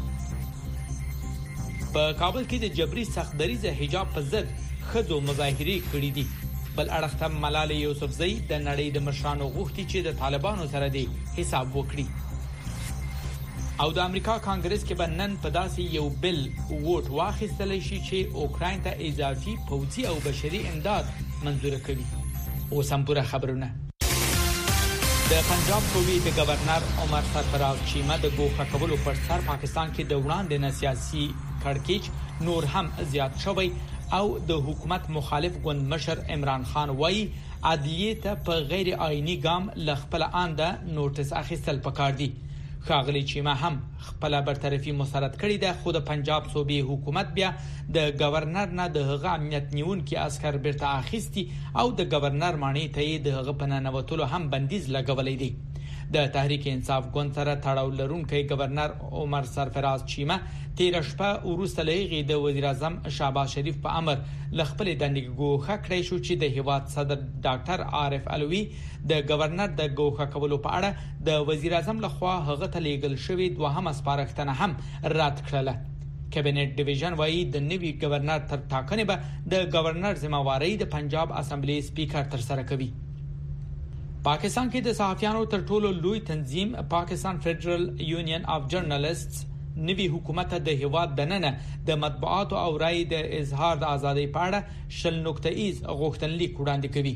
په کابل کې د جبري سختدریزه حجاب په ضد خځو مظاهره کړې دي. بل اړخ ته ملالۍ یوسفزۍ د نړۍ د مشرانو غوښتي چې د طالبانو سره دی حساب وکړي. او د امریکا کانګرس کې بنن په داسې یو بل ووټ واخیستل شي چې اوکراین ته اضافي پوځي او بشري امداد منزور کړي. او سمپوره خبرونه. د پنجاب صوبې د گورنر عمر سرفراز چیمه د ګوښه کولو پر سر پاکستان کې د وړاندې نه سیاسي کړکېچ نور هم زیات شوی او د حکومت مخالف ګوند مشر عمران خان وایي عدلیه ته په غیر آئینی ګام لخپل آنده نوټس اخیستل پکار دي. ښاغلي چیمه هم خپل برطرفي مسرت کړې ده خو د پنجاب صوبې حکومت بیا د گورنر نه د هغه امنیت نیونکي عسكر بیرته اخیستي او د گورنر معنی ته د هغه پنانوتلو هم بندیز لګولې دي. د تحریک انصاف ګوند سره تړاو لرونکي گورنر عمر سرفراز چیمه تیر شپه وروسته لغې د وزیر اعظم شهباز شریف په امر لخپل دندګي ګوښه کړی شو چې د هیواد صدر ډاکټر عارف علوي د گورنر د ګوښه کولو په اړه د وزیر اعظم لخوا هغه ته لیږل شوی دوهم سپارښتنه هم رد کړله. کابینټ ډیویژن وايي د نوي گورنر تر ټاکنې به د گورنر ذمہواری د پنجاب اسمبلی سپیکر تر سره کوي. پاکستان کې د صحافیانو تر ټولو لوی تنظیم پاکستان فدرل یونین اف جرنالستس نوي حکومت د هیواد دننه د مطبوعات او رای د اظهار د ازادۍ په اړه 10 نقطه‌ایز غوښتنلیک وړاندې کوي.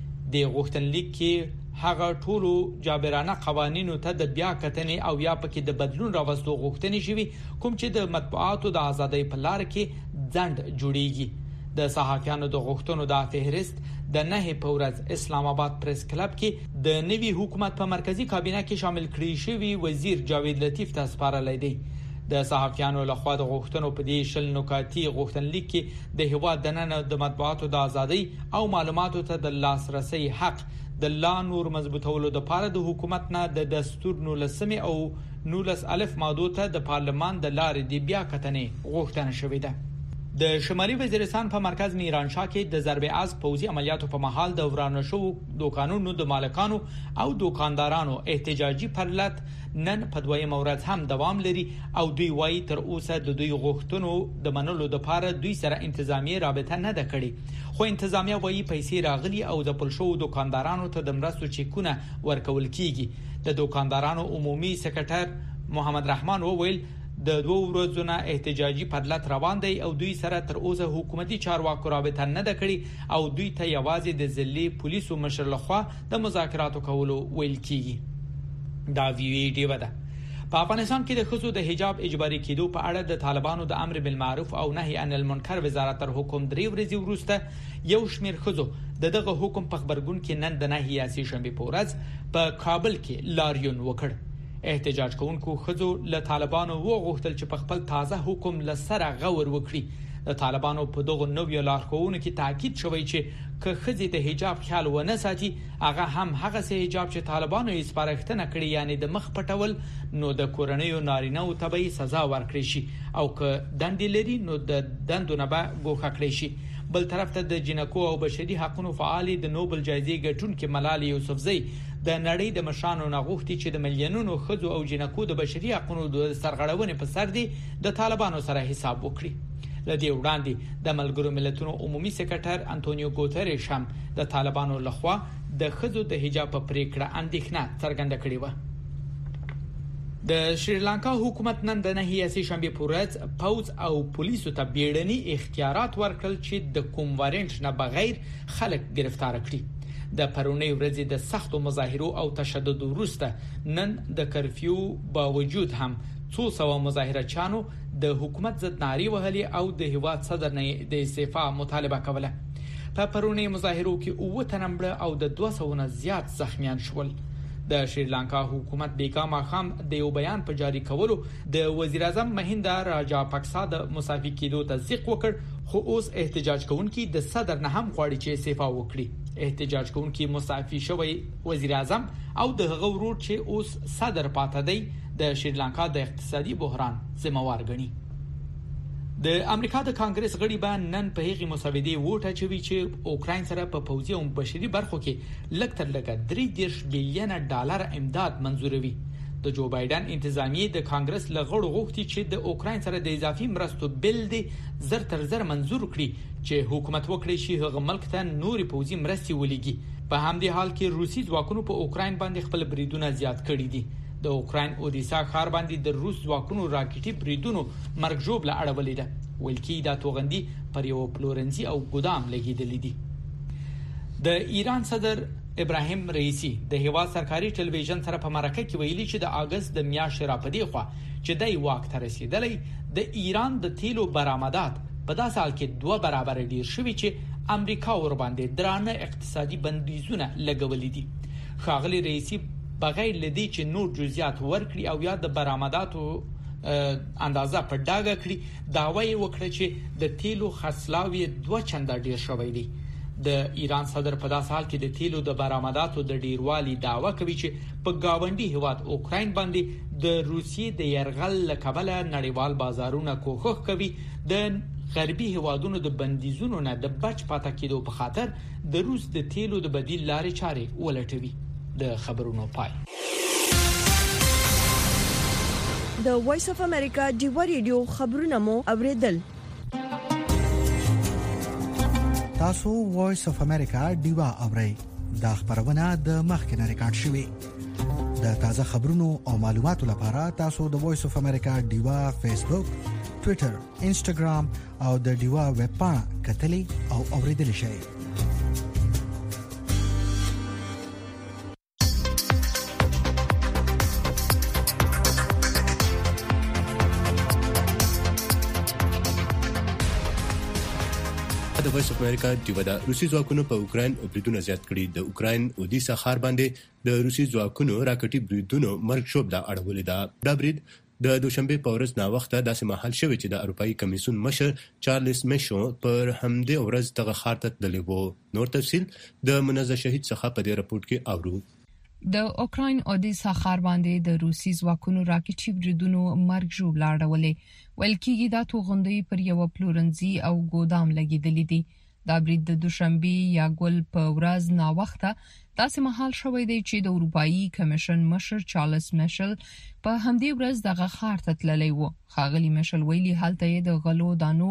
د غوښتنلیک کې هغه ټولو جابرانه قوانینو ته د بیا کتنې او یا پکې د بدلون راوستو غوښتنې شوي کوم چې د مطبوعاتو د ازادۍ په لار کې ځند جوړیږي. د صحافیانو د غوښتنو د فهرست د 9 په ورځ اسلام آباد پریس کلب کې د نوي حکومت په مرکزی کابینه کې شامل کړي شوی وزیر جاوید لطیف ته سپارل دی. د صحافیانو لخوا د غوښتنو په دې 10 نکاتی غوښتنلیک کې د هیواد دننه د مطبوعاتو د ازادۍ او معلوماتو ته د لاسرسي حق د لا نور مضبوطولو د پاره د حکومت نه د دستور 19 او 19 الف ماده ته د پارلمان د لارې د بیا کتنې غوښتنه شوې ده. د شمالي وزیرستان په مرکز میرانشاه کې د ضرب از پوځي عملیاتو په محل د ورانه شو دوکانونو د مالکانو او دوکاندارانو احتجاجي پرلط نن په دویم ورځ هم دوام لري او دوی وايي تر اوسه د دوی غوښتنو د منلو لپاره دوی سره انتظامی رابطه نه ده کړې. خو انتظامیه وايي پیسې راغلي او د پلشو دوکاندارانو ته د مرستو چیکونه ورکول کیږي. د دوکاندارانو عمومي سکرټر محمد رحمان وویل د 2 ورځو نه احتجاجي پرلط روان دی او دوی سره تر اوسه حکومتي چارواکو رابطه نه ده کړې او دوی ته یوازې د ځلې پولیسو مشر لخوا د مذاکراتو کولو ویل کیږي. دا ویډیو ده. په افغانستان کې د خصوصو د حجاب اجباري کېدو په اړه د طالبانو د امر بالمعروف او نهي عن المنکر وزارت تر حکم 3 ورځې وروسته یو شمیر خصوصو دغه حکم په خبرګون کې نن د نهي سي شنبه په ورځ په کابل کې لاریون وکړ. احتجاج کوونکو خزو له طالبانو وغوښتل چې په خپل تازه حکم لسره غور وکړي. د طالبانو په دغه نوې لارښوونو کې تاکید شوی چې که خزي د حجاب خیال ونه ساتي هغه هم هغه سه حجاب چې طالبانو یې سپارښتنه کړې یعنی د مخ پټول نو د کورنیو نارینه او تبعی سزا ورکړي شي او که دندې لري نو د دندو نه به ګوښه کړي شي. بل طرف ته د جنکو او بشري حقوقو فعال د نوبل جایزې ګټونکو ملالۍ یوسفزۍ د نړۍ د مشرانو نغوښتي چې د ملیونونو خزو او جنکو د بشري حقوقو د سرغړونې په سر دي د طالبانو سره حساب وکړي. لدی وړاندې د ملګرو ملتونو عمومي سکرټر انټونیو ګوتریش هم د طالبانو لخوا د خزو د حجاب په پریکړه اندېښنه څرګنده کړې و. د شریلانکا حکومت نن د نهي سي شنبه پورز پوز او پولیسو ته بیړني اختیارات ورکړل چې د کوم وارنټ نه بغیر خلک گرفتار کړي. د پرونی ورځې د سختو مظاهرو او تشدد وروسته نن د کرفیو باوجود هم 200 مظاهرچیانو د حکومت ضد نارې وهلې او د هیواد صدر نه د استعفا مطالبه کوله. په پرونی مظاهرو کې 9 تنمړه او د 200 نه زیات زخمیان شول. د شریلانکا حکومت بیګا خام د یو بیان په جاری کولو د وزیر اعظم مهیندا راجاپکسا د مصافي کېدو تصدیق وکړ خو اوس احتجاج کوونکي د صدر نه هم غواړي چې استعفا وکړي. احتجاج کوونکي مصافي شوی وزیر اعظم او د هغه ورور چې اوس صدر پاتې دی د شریلانکا د اقتصادي بحران ذمہوار ګڼي. د امریکا د کانګرس غړي باندې نن په هغه مسودې ووټ اچوي چې اوکراین سره په پوځي او بشري برخو کې لکتر لګا 3 بلین ډالر امداد منزوروي. د جو بایدن انتظامیه د کانګرس لغړو غوښتي چې د اوکراین سره د اضافي مرستو بل دی زر تر زر منزور کړي چې حکومت وکړي چې هغه ملک ته نوري پوځي مرستي ولېږي. په همدې حال کې روسي ځواکونو په اوکراین باندې خپل بریدونه زیات کړي دي. د اوکراین اودیسا ښار باندې د روس ځواکونو راکټي بریدونو مرګ جوړه اړولې ده. ولکې دا توغندي پر یو پلورنځي او ګودام لګیدلې دي. د ایران صدر ابراهیم رئیسی د هیواد سرکاري ټلویزیون سره په مرکه کې ویلي چې د اگست د میاشتې راپدې خو چې د واک ته رسیدلې د ایران د تیلو برآمدات په داسې حال کې 2 برابر ډیر شوي چې امریکا ور باندې درانه اقتصادي بندیزونه لګولې دي. ښاغلي رئیسی بغیر لدی چې نور جزئیات ورکړي او یا د برآمداتو اندازه په ډاګه کړي داوی وکړي چې د تیلو خرڅلاوی 2 چنده ډیر شوی دی. د ایران صدر په داسې حال کې د تیلو د برآمداتو د ډیروالي داوا کوي چې په گاونډي هیواد اوکراین باندې د روسیې د يرغل لکبله نړیوال بازارونه کوښښ کوي د غربي هیوادونو د بندیزونو نه د بچ پاتې کېدو په خاطر د روس د تیلو د بدیل لارې چارې ولټوي. د خبرونو پای. د وایس اف امریکا ډیوا ریډیو خبرونه مو اوریدل. تاسو وایس اف امریکا ډیوا اورئ. دا خبرونه د مخکنه ریکارډ شوې. د تازه خبرونو او معلوماتو لپاره تاسو د وایس اف امریکا ډیوا فیسبوک، ټوئیټر، انسټاګرام او د ډیوا ویب پاڼه کتلې او اوریدل شئ. د وایس اف امریکا ډیوا د روسي ځواکونو په اوکرين بریدونه زیات کړي. د اوکرين اودیسا ښار باندې د روسي ځواکونو راکټي بریدونو مرګ شوب دا اړولې ده. دا برید د دوشنبه په ورځ نا وخته داسې مهال شوی چې د اروپאי کمیسیون مشر چارلز میشل پر همدې ورځ دغه ښار ته تللی و. نور تفصيل د منزه شهید څخه په دې راپورټ کې اورو. د اوکرين اودیسا ښار باندې د روسي ځواکونو راکټي بریدونو مرګ شوب لاړولې. ولکېږي دا توغندۍ پر یو پلورنځي او ګودام لګیدلې دي. دا برید د دوشنبه یا ګل په ورځ نا وخته داسې مهال شوی دی چې د اروپאי کمیشن مشر چارلز میشل په همدې ورځ دغه ښار ته تللی و. ښاغلي میشل ویلي هلته یې د غلو دانو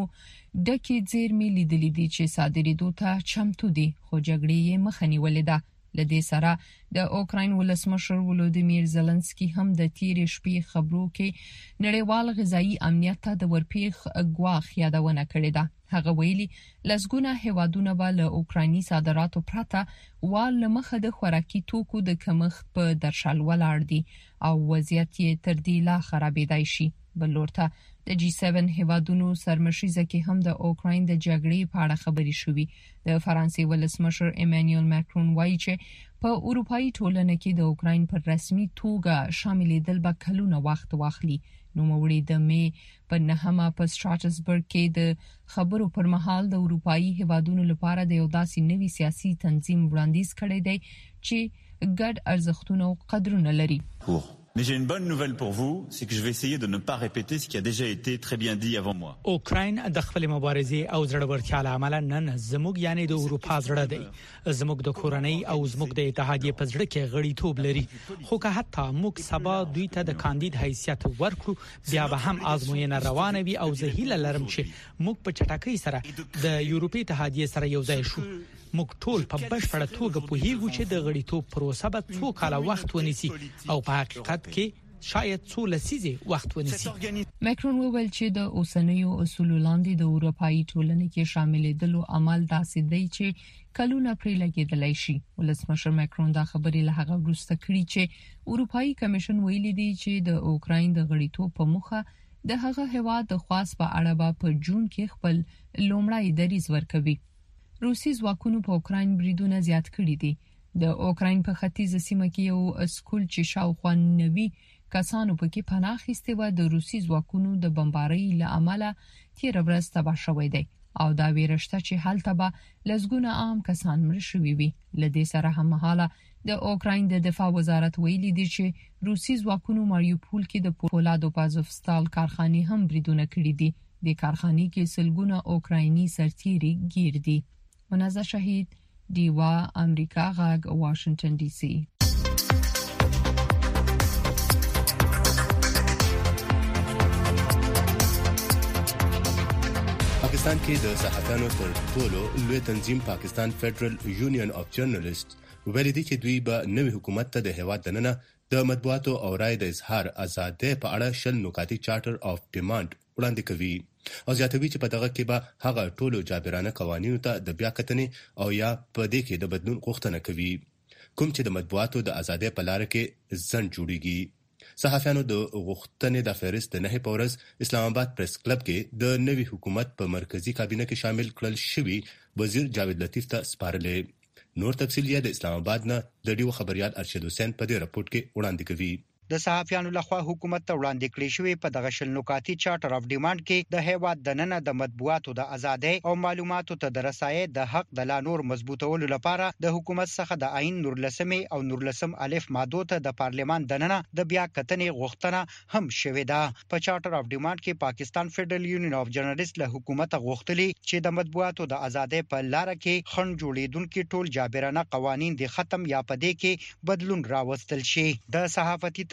ډکې زیرمې لیدلې دي چې صادرېدو ته چمتو دي، خو جګړې یې مخه نیولې ده. لدې سره د اوکرين ولسمشر ولودیمیر زيلنسکي هم د تیرې شپې خبرو کې نړیوال غذایی امنیت ته د ورپیخ غواخ یادونه کړې ده. هغه ویلي لسګونه هیوادونه به له اوکرایني صادراتو پرته وال مخه د خوراکي توکو د کمښت په درشل ولاړ دي او وضعیت یې تر دې لا خرابېدای شي. بل لورته د G7 هیوادونو سرمشيزه کې هم د اوکراین د جګړې په اړه خبرې شوې. د فرانسې ولسمشر ایمانوئل ماکرون وایي چې په اروپאי ټولنه کې د اوکراین پر رسمي توګه شاملېدل به کلونه وخت واخلي. نو موري د می په نهمه په سټراتسبرګ کې د خبرو پر مهال د اروپאי هیوادونو لپاره د یو داسې نوي سیاسي تنظیم وړاندیز کړی دی چې ګډ ارزښتونه او قدرونه لري. Mais j'ai une bonne nouvelle pour vous, c'est que je vais essayer de ne pas répéter ce qui a déjà été très bien dit avant moi. اوکراین د خپل مبارزې او زړورتیا عمله نن زموږ یعنی د اروپا زړه دی. زموږ د کورنۍ او زموږ د اتحادیې په زړه کې غړیتوب لري. خو که حتی موږ سبا دوی ته د کاندید حیثیت ورکړو بیا به هم آزموینه روانه وي او زه هیله لرم چې موږ په چټکۍ سره د یورپی اتحادیې سره یو ځای شو. موږ ټول په بشپړه توګه پوهیږو چې د غړیتوب پروسه به څو کاله وخت ونیسي او په حقیقت کې شاید څو لسیزې وخت ونیسي. ماکرون وویل چې د اوسنیو اصولو لاندې د اروپאי ټولنې کې شاملېدلو عمل داسې دی چې کلونه پرې لګېدلی شي. ولسمشر ماکرون دا خبرې له هغه وروسته کړې چې اروپאי کمیشن ویلي دی چې د اوکراین د غړیتوب په موخه د هغه هیواد د خاص په اړه به په جون کې خپل لومړی دریځ ورکوي. روسي ځواکونو په اوکراین بریدونه زیات کړي دي. د اوکراین په ختیځه سیمه کې یو سکول چې شاوخوا 90 کسانو پکې پناه اخیستي و د روسي ځواکونو د بمبارۍ له امله تیر ورځ تباه شوی دی او دا ویرشته چې هلته به لسګونه عام کسان مړه شوي وي. لدې سره هممهاله د اوکراین د دفاع وزارت ویلي دی چې روسي ځواکونو ماریوپول کې د پولادو پازوفستال کارخانې هم بریدونه کړي دي. د کارخانې کې سلګونه اوکرایني سرتیري ګیر دي. منزه شهید دیوا امریکا غاگ واشنگټن ډي سي. پاکستان کې د صحافیانو تر ټولو لوی تنظیم پاکستان فدرل یونین اف جرنالست ویلي دي چې دوی به نوې حکومت ته د هیواد دننه د مطبوعاتو او رائے د اظهار ازادۍ په اړه شل نکاتي چارټر اف ډیماند وړاندې کوي او زیاتوي چې په دغه کې به هغه ټولو جابرانه قوانینو ته د بیا کتنې او یا په دې کې د بدلون غوښتنه کوي کوم چې د مطبوعاتو د ازادۍ په لار کې ځنډ جوړیږي. صحافیانو د غوښتنې د فهرست د 9 په ورځ اسلام آباد پریس کلب کې د نوي حکومت په مرکزی کابینه کې شامل کړل شوی وزیر جاوید لطیف ته سپارلې. نور تفصیل یې د اسلام آباد نه د ډیو خبريال ارشد حسین په دې راپورټ کې وړاندې کوي. د صحافیانو لخوا حکومت ته وړاندې کړی شوی په دغه شل نکاتي چارټر اف ډیماند کې د هیواد دننه د مطبوعاتو د ازادۍ او معلوماتو ته د رسایۍ د حق د لا نور مضبوطولو لپاره د حکومت څخه د آئین 19 او 19 الف مادو ته د پارلمان دننه د بیا کتنې غوښتنه هم شوې ده. په چارټر اف ډیماند کې پاکستان فدرل یونین اف جرنالست له حکومت غوښتلي چې د مطبوعاتو د ازادۍ په لار کې خنډ جوړیدونکو ټول جابرانه قوانین د ختم یا پدې کې بدلون راوستل شي. د صحافتي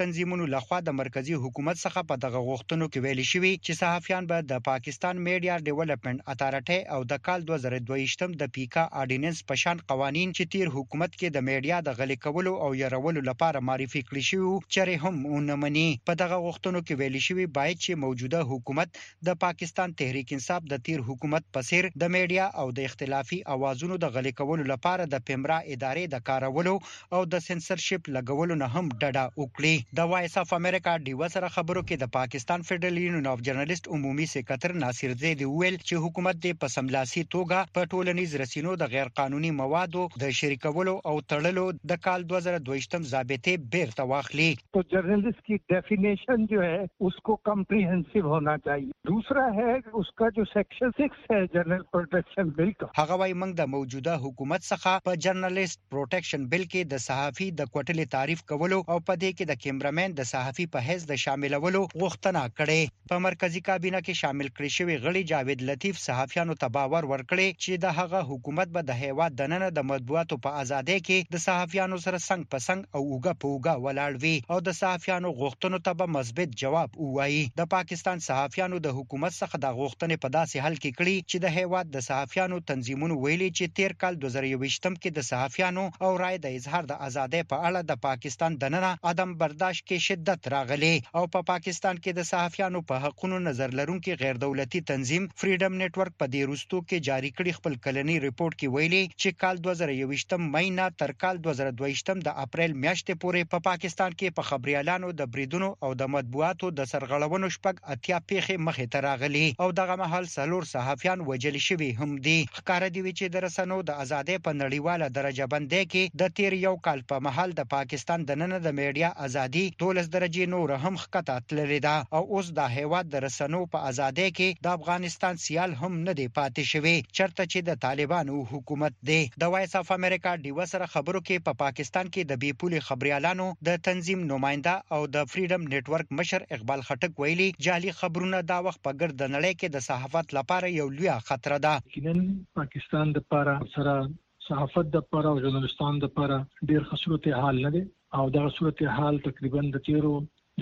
تنظیمونو لخوا د مرکزی حکومت څخه په دغه غوښتنو کې ویل شوی چې صحافیان به د پاکستان میډیا ډیولپمنٹ اتارټي او د کال 2022 د پیکا آرډیننس په شان قوانين چې تیر حکومت کې د میډیا د غلي کولو او يرولو لپاره معرفي کړی شو چې هم ونمني. په دغه غوښتنو کې ویل شوی باید چې موجوده حکومت د پاکستان تحریک انصاف د تیر حکومت پسیر د میډیا او د اختلافي اوازونو د غلي کولو لپاره د پیمرا ادارې د کارولو او د سنسرشپ لګولو نه هم ډډه وکړي. د وایس اف امریکا ډیو سره خبرو کې د پاکستان فدرال یونین اف جرنالست عمومي سکرټر ناصر زید ویل چې حکومت د پسملاسي توګه په ټولنیز رسنیو د غیر قانوني موادو د شریکولو او تړلو د کال 2022 ضابطه بیرته واخلي. तो जर्नलिस्ट की डेफिनेशन जो है उसको कम्प्रिहेंसिव होना चाहिए. दूसरा है उसका जो सेक्शन 6 है जर्नल प्रोटेक्शन बिल का, هغه وايي موږ د موجوده حکومت څخه په جرنالست پروټیکشن بل کې د صحافي د کوټلې تعریف کولو او په دې کې د کیمرامین د صحافي په حیث د شاملولو غوښتنه کړې. په مرکزی کابینه کې شامل کړی شوی غړي جاوید لطیف صحافیانو ته باور ورکړي چې د هغه حکومت به د هیواد دننه د مطبوعاتو په ازادۍ کې د صحافیانو سره څنګ په څنګ او اوګه په اوګه ولاړ وي او د صحافیانو غوښتنو ته به مثبت جواب ووایي. د پاکستان صحافیانو د حکومت څخه د غوښتنې په داسې حل کې کړي چې د هیواد د صحافیانو تنظیمونو ویلي چې تیر کال 2023 کې د صحافیانو او رائے د اظهار د ازادۍ په اړه د پاکستان دننه عدم برداشت کې شدت راغلی او په پاکستان کې د صحافیانو په حقوقو نظر لرونکي غیر دولتي تنظیم فریډم نتورک په دې وروستو کې جاری کړي خپل کلنی ریپورت کې ویلي چې کال 2023 مې نه تر کال 2022 د اپریل میاشتې پورې په پاکستان کې په خبريالانو د بریدونو او د مطبوعاتو د سرغړونو شپږ اتیا پیښې مخې ته راغلي او دغه مهال څلور صحافیان وژل شوي هم دي. ښکار دی چې د رسنیو د ازادۍ په نړیواله درجه بندۍ کې د تیر یو کال په مهال د پاکستان دننه د میډیا ازادي 12 درجه نور هم ښکته تللې ده او اوس د هیواد د رسنیو په ازادۍ کې د افغانستان سیال هم نه دی پاتې شوی چرته چې د طالبانو حکومت دی. د وایس اف امریکا ډیو سره خبرو کې په پاکستان کې د بیپولي خبريالانو د تنظیم نماینده او د فریډم نتورک مشر اقبال خټک ویلي جعلي خبرونه دا وخت په ګرد نړۍ کې د صحافت لپاره یو لوی خطر ده. پاکستان د لپاره سره صحافت د لپاره او ژورنالستان د لپاره ډیر ښه صورتحال نه دی او دا صورتحال تقریبا د تیرو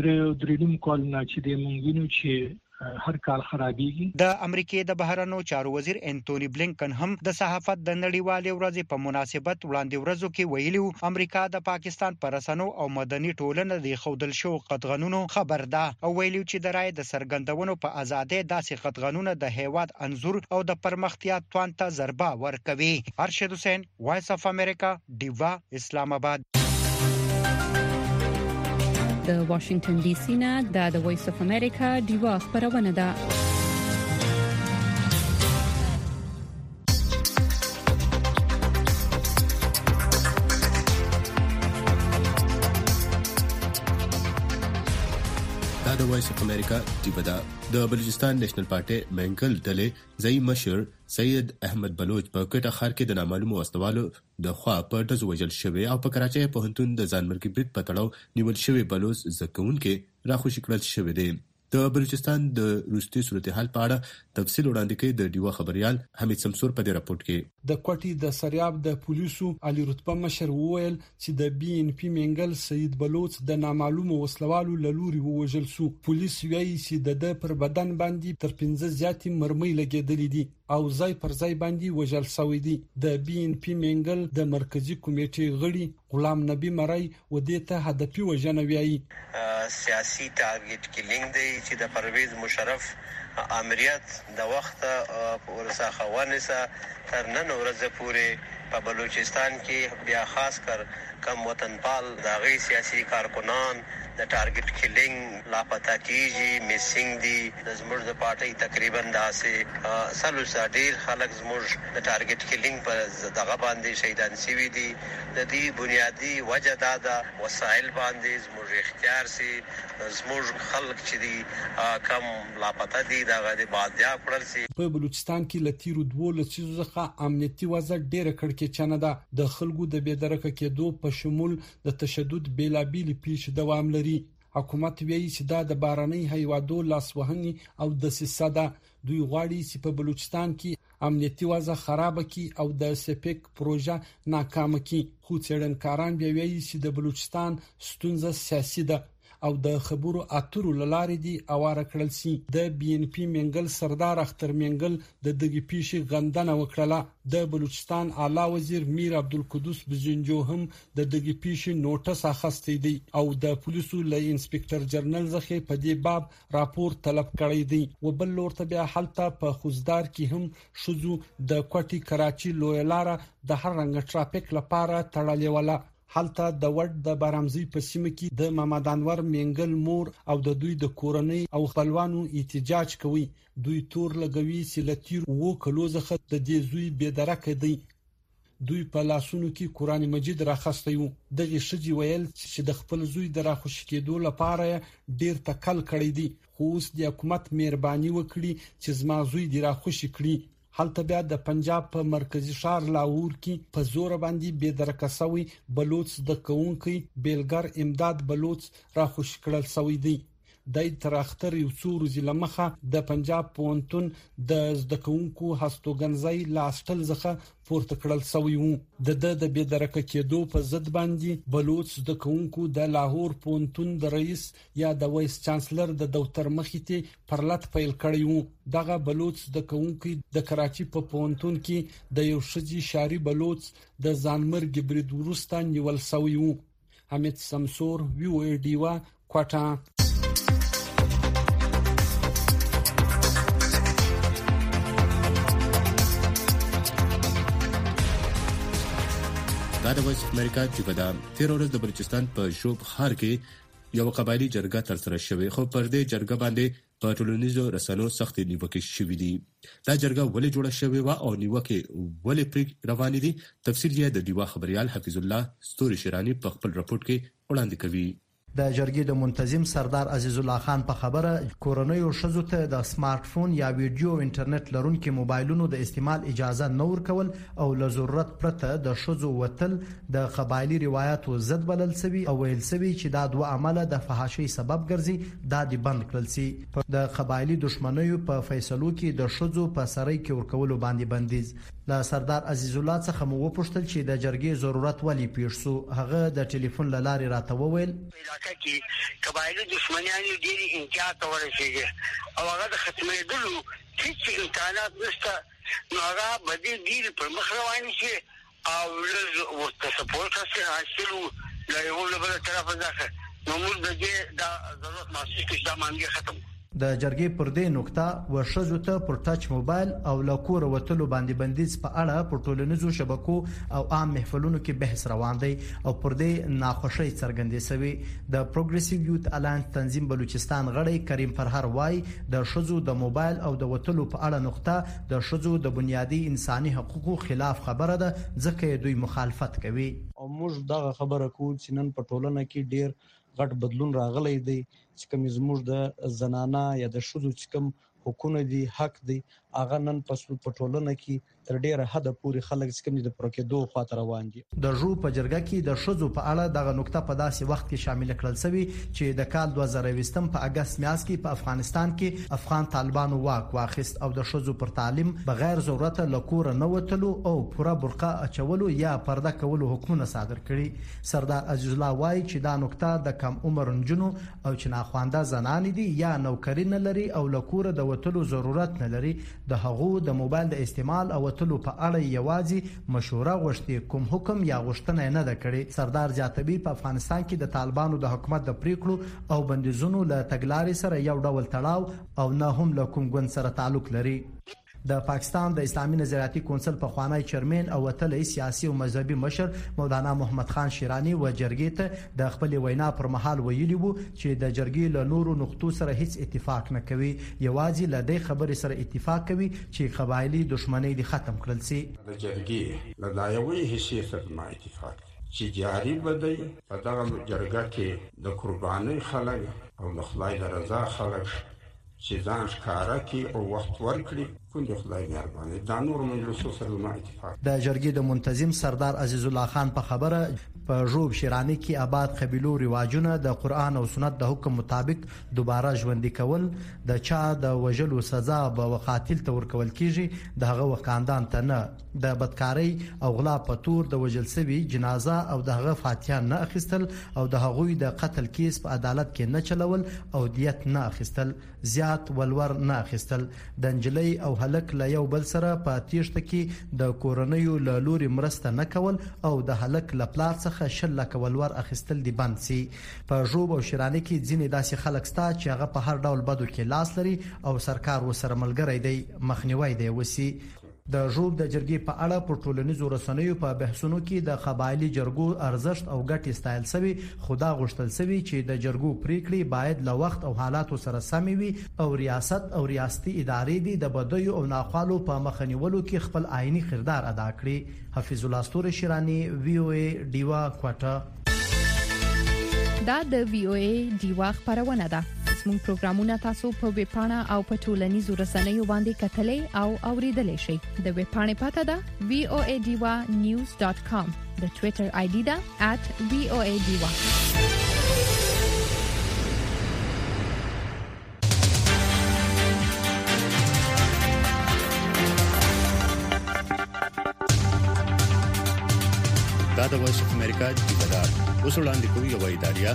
درې کال نه چې د مونږ وینو چې هر کال خرابېږي. د امریکای د بهرنیو چارو وزیر انټونی بلینکن هم د صحافت د نړیوالې ورځې په مناسبت وړاندې ورځو کې ویلي امریکا د پاکستان پر رسنیو او مدني ټولنې د خودل شو قطغنونو خبر ده او ویلي چې د رائے د سرګندونو په ازادۍ داسې قطغنونه د هیواد انزور او د پرمختیا توان ته ضربه ورکوي. ارشد حسین وایس اف امریکا ډیوا اسلام آباد. د واشنگټن ډي سي نه د وایس اف امریکا ډیوا خبرونه ده. د وایس اف امریکا ډیوا د بلوچستان نېشنل پارټي منګل ډلې ځای مشر سید احمد بلوچ په کوټه ښار کې د نامعلومو وسلوالو د خوا په ډزو وژل شوی او په کراچۍ پوهنتون د ځانمرګي برید په تړاو نیول شوی بلوچ زکونکو راخوشي کړل شوی دی. د بلوچستان د روستي صورتحال په اړه تفصیل وړاندې کوي د ډیوا خبريال حمید سمسور په دې راپورټ کې. د کوټي د سریاب د پولیسو علي رتبه مشر وویل چې د بي ان پی منګل سید بلوچ د نامعلومو وسلوالو لوري ووژل شو. پولیس وایي چې د پر بدن باندې تر 15 زیاتې مرمۍ لګېدلې دي او ځای پر ځای باندې وژل شوی دي. د بي ان پی منګل د مرکزی کمیټې غړي غلام نبی مرای و دې ته هدفي وژنه وایي. سیاسي ټارګټ کیلینګ دی چې د پرویز مشرف امریت د وخت ورساخونه تر نن ورځې پورې په بلوچستان کې بیا خاص کر کم وطن پال د غي سیاسي کارکنان د ټارګټ کیلینګ لاپتا کیږي میسینګ دي. د زموږ د پارټي تقریبا داسې سلو ساډیر خلک زموږ د ټارګټ کیلینګ په دغه باندې شهیدان شوي دي. د دې بنیادی وجه دا ده وسایل باندې زموږ اختیار سي زموږ خلک چې دي کم لاپتا دي دغه د بادیا کړل سي. په بلوچستان کې لتیرو 2 لسیزو څخه امنیتي وضع ډیره کړکېچنه ده. د خلکو د بېدرکه کېدو په شمول د تشدد بیلابېل پیښې دوام لري. حکومت وایي چې دا د بارنۍ هیوادو لاسوهنې او د سیاست دوی غواړي چې په بلوچستان کې امنیتي وضع خراب کړي او د سپیک پروژه ناکام کړي. خو څېړنکاران بیا وایي چې د بلوچستان ستونزه سیاسي ده او د خبرو اترو لارې دي اواره کړل سي. د بي ان پی منګل سردار اختر منګل د دغه پیښې غندنه وکړه. د بلوچستان اعلی وزیر میر عبدالقدوس بزنجو هم د دغه پیښې نوټس اخیستی دی او د پولیسو له انسپکټر جنرال څخه په دې باب راپور طلب کړی دی. وبل لورته بیا حالته په خوزدار کې هم شذو د کوټي کراچي لوی لار د هر رنګ ټرافیک لپاره تړلې ولا. حالته د وډ د بارامزي په سیمه کې د محمد انور منګل مور او د دوی د کورنۍ او خپلوانو احتجاج کوي. دوی تور لګوي چې لتیر وو کلوزخه د دې زوی بيدرکه دی. دوی په لاسونو کې قران مجید راخسته یو. دغه شجی ویل چې د خپل زوی د راخوش کېدو لپاره ډیر تکل کړی دی، خو اوس د حکومت مهرباني وکړي چې زما زوی د راخوش کړي. حالته بیا د پنجاب په مرکزی ښار لاهور کې په زور باندې بيدرکه سوی بلوچ د کونکي بیلګر امداد بلوچ راخوش کړل سوی دی. د تر اختر یو څو ورځې لمخه د پنجاب پونتون د زدکونکو هستوګنځي لاستل ځخه پورته کړل سوی وو. د بيدرکه کېدو په ضد باندې بلوچ زدکونکو د لاهور پونتون د رئیس یا د وایس چانسلر د دفتر مخې ته پرلط پیل کړی وو. دغه بلوچ زدکونکو د کراچي په پونتون کې د یو شجی شاری بلوچ د ځانمرګ برید ورسته نیول سوی وو. حمید سمسور ویو ای ډیوا کوټه. د وایس امریکا چې په 13 ورځ د بلوچستان په شوب خار کې یو قبایلی جرګه ترسره شوې، خو پر دې جرګه باندې په ټولنیزو رسنیو سخت نیوکې شوې دي. دا جرګه ولې جوړه شوې و او نیوکې ولې پرې روانې دي؟ تفصیل یې د دیوا خبريال حفیظ الله ستوري شیرانی په خپل راپورټ کې وړاندې کوي. د جرګې د منتظم سردار عزیز الله خان په خبره کورنۍ او شذو ته د سمارټ فون یا ویډیو او انټرنیټ لرونکو موبایلونو د استعمال اجازه نه ورکول او له ضرورت پرته د شذو وتل د قبایلی روایتو ضد بلل سوي او ویل سوي چې دا دوه عمله د فحاشۍ سبب ګرځي، دا د بند کړل سي. د قبایلی دښمنیو په فیصلو کې د شذو په سرای کې ورکول باندې بندیز. له سردار عزیز الله څخه مو وپوښتل چې د جرګې ضرورت ولې پیښ شو. هغه د ټلیفون لارې راته وویل کې قبایلی دښمنیان ډېری انتها ته ورسېږي او هغه د ختمېدلو هیڅ امکانات نشته، نو هغه به ډېر پر مخ روان شي او ورته سپورټ حاصل له یو له بل طرفه ځکه نو موږ د دې د ضرورت محسوس کړو چې دا مانګې ختم. د جرګې پر دې نقطه ورشزو ته پر ټچ موبایل او لکور وتلو باندې بندیز په اړه په ټولنیزو شبکو او عام محفلونو کې بحث روان دی او پر دې ناخوشي څرګندې شوی. د پروګریسیو یوت الاینس تنظیم بلوچستان غړی کریم فرهر وای د شزو د موبایل او د وتلو په اړه نقطه د شزو د بنیادی انساني حقوقو خلاف خبره ده، ځکه دوی مخالفت کوي. او موږ دغه خبره کوو چې نن په ټولنه کې ډیر غټ بدلون راغلی دی چې کوم زموږ د زنانه یا د شذو چې کوم حقوق دي حق دي هغه نن په ټولنه کې تر ډیره حد پورې خلک چې کوم د پروکېدو خاطر روان دي. د جو په جرګه کې د شذو په اړه دغه نقطه په داسې وخت کې شامل کړل شوی چې د کال 2020 په اگست میاشت کې په افغانستان کې افغان طالبانو واک واخیست او د شذو پر تعلیم بغیر ضرورت لکور نه وتلو او پوره برقه اچولو یا پرده کولو حکمونه صادر کړي. سردار عزیز الله وایي چې دا نقطه د کم عمر نجونو او چې ناخوانده زنان دي یا نوکری نه لري او لکور د وتلو ضرورت نه لري، د هغو د موبایل د استعمال او وتلو په اړه یوازې مشوره غوښتي، کوم حکم یا غوښتنه نه ده کړې. سردار جاتبی په افغانستان کې د طالبانو د حکومت د پریکړو او بندیزونو له تګلارې سره یو ډول تړاو او نه هم له کوم ګوند سره تعلق لري. د پاکستان د اسلامي نظریاتي کونسل په خوانی چیرمن او وتلې سیاسي او مذهبي مشر مولانا محمد خان شیرانی و جرګې ته د خپل وینا پر مهال ویلي وو چې د جرګې له نورو نقطو سره هیڅ اتفاق نه کوي، یوازې له دې خبرې سره اتفاق کوي چې قبایلی دښمنۍ دي ختم کړل شي. د جرګې له دایوي حیثیت سره ما اتفاق چې جاری بدی په دغه جرګه کې د قرباني خلک او د خدای د رضا خلک چې ځان ښکارا کی او وخت ورکړي کوم خدای مهرباني دا نور مجلسو سره ما اتفاق. د جرګې د منتظم سردار عزیز الله خان په خبره په ژوب شیرانی کې آباد قبیلو رواجونه د قرآن او سنت د حکم مطابق دوباره ژوندۍ کول، د چا د وژلو سزا به قاتل ته ورکول کیږي، د هغه خاندان ته نه، د بدکاری او غلا په تور د وژل شوی جنازه او د هغه فاتحه نه اخیستل او د هغوی د قتل کیس په عدالت کې نه چلول او دیت نه اخیستل، زیات ولور نه اخیستل، د انجلۍ او هلک له یو بل سره په تیښته کې د کورنیو له لوري مرسته نه کول او د هلک له پلار څخه 10 لک ولور اخیستل دی بند سي. په ژوب او شیرانی کې ځینې داسې خلک ستا چې هغه په هر ډول بدو کې لاس لري او سرکار وسره ملګری دی، مخنیوي دی وسی. د ژوب د جرګې په اړه په ټولنیزو رسنیو په بحثونو کې د قبایلی جرګو ارزښت او ګټې ستایل شوی، خدا غوښتل شوی چې د جرګو پریکړې باید له وخت او حالاتو سره سمې وي او ریاست او ریاستي ادارې دي د بدیو او ناخوالو په مخه نیولو کې خپل آئینی کردار ادا کړي. حفیظ الله استور شیرانی، وی او ای ډیوا کوټه. دا د وی او ای ډیوا خبرونه ده. زموږ پروګرامونه تاسو په ویب پاڼه او په ټولنیزو رسنیو باندې کتلې او اوریدلې شئ. د ویب پاڼې پته ده voadiwa.news.com. د ټوئیټر آی ډي ده @voadiwa. دا د وایس اف امریکا د ادارې اوس وړاندې کوي یو اداریا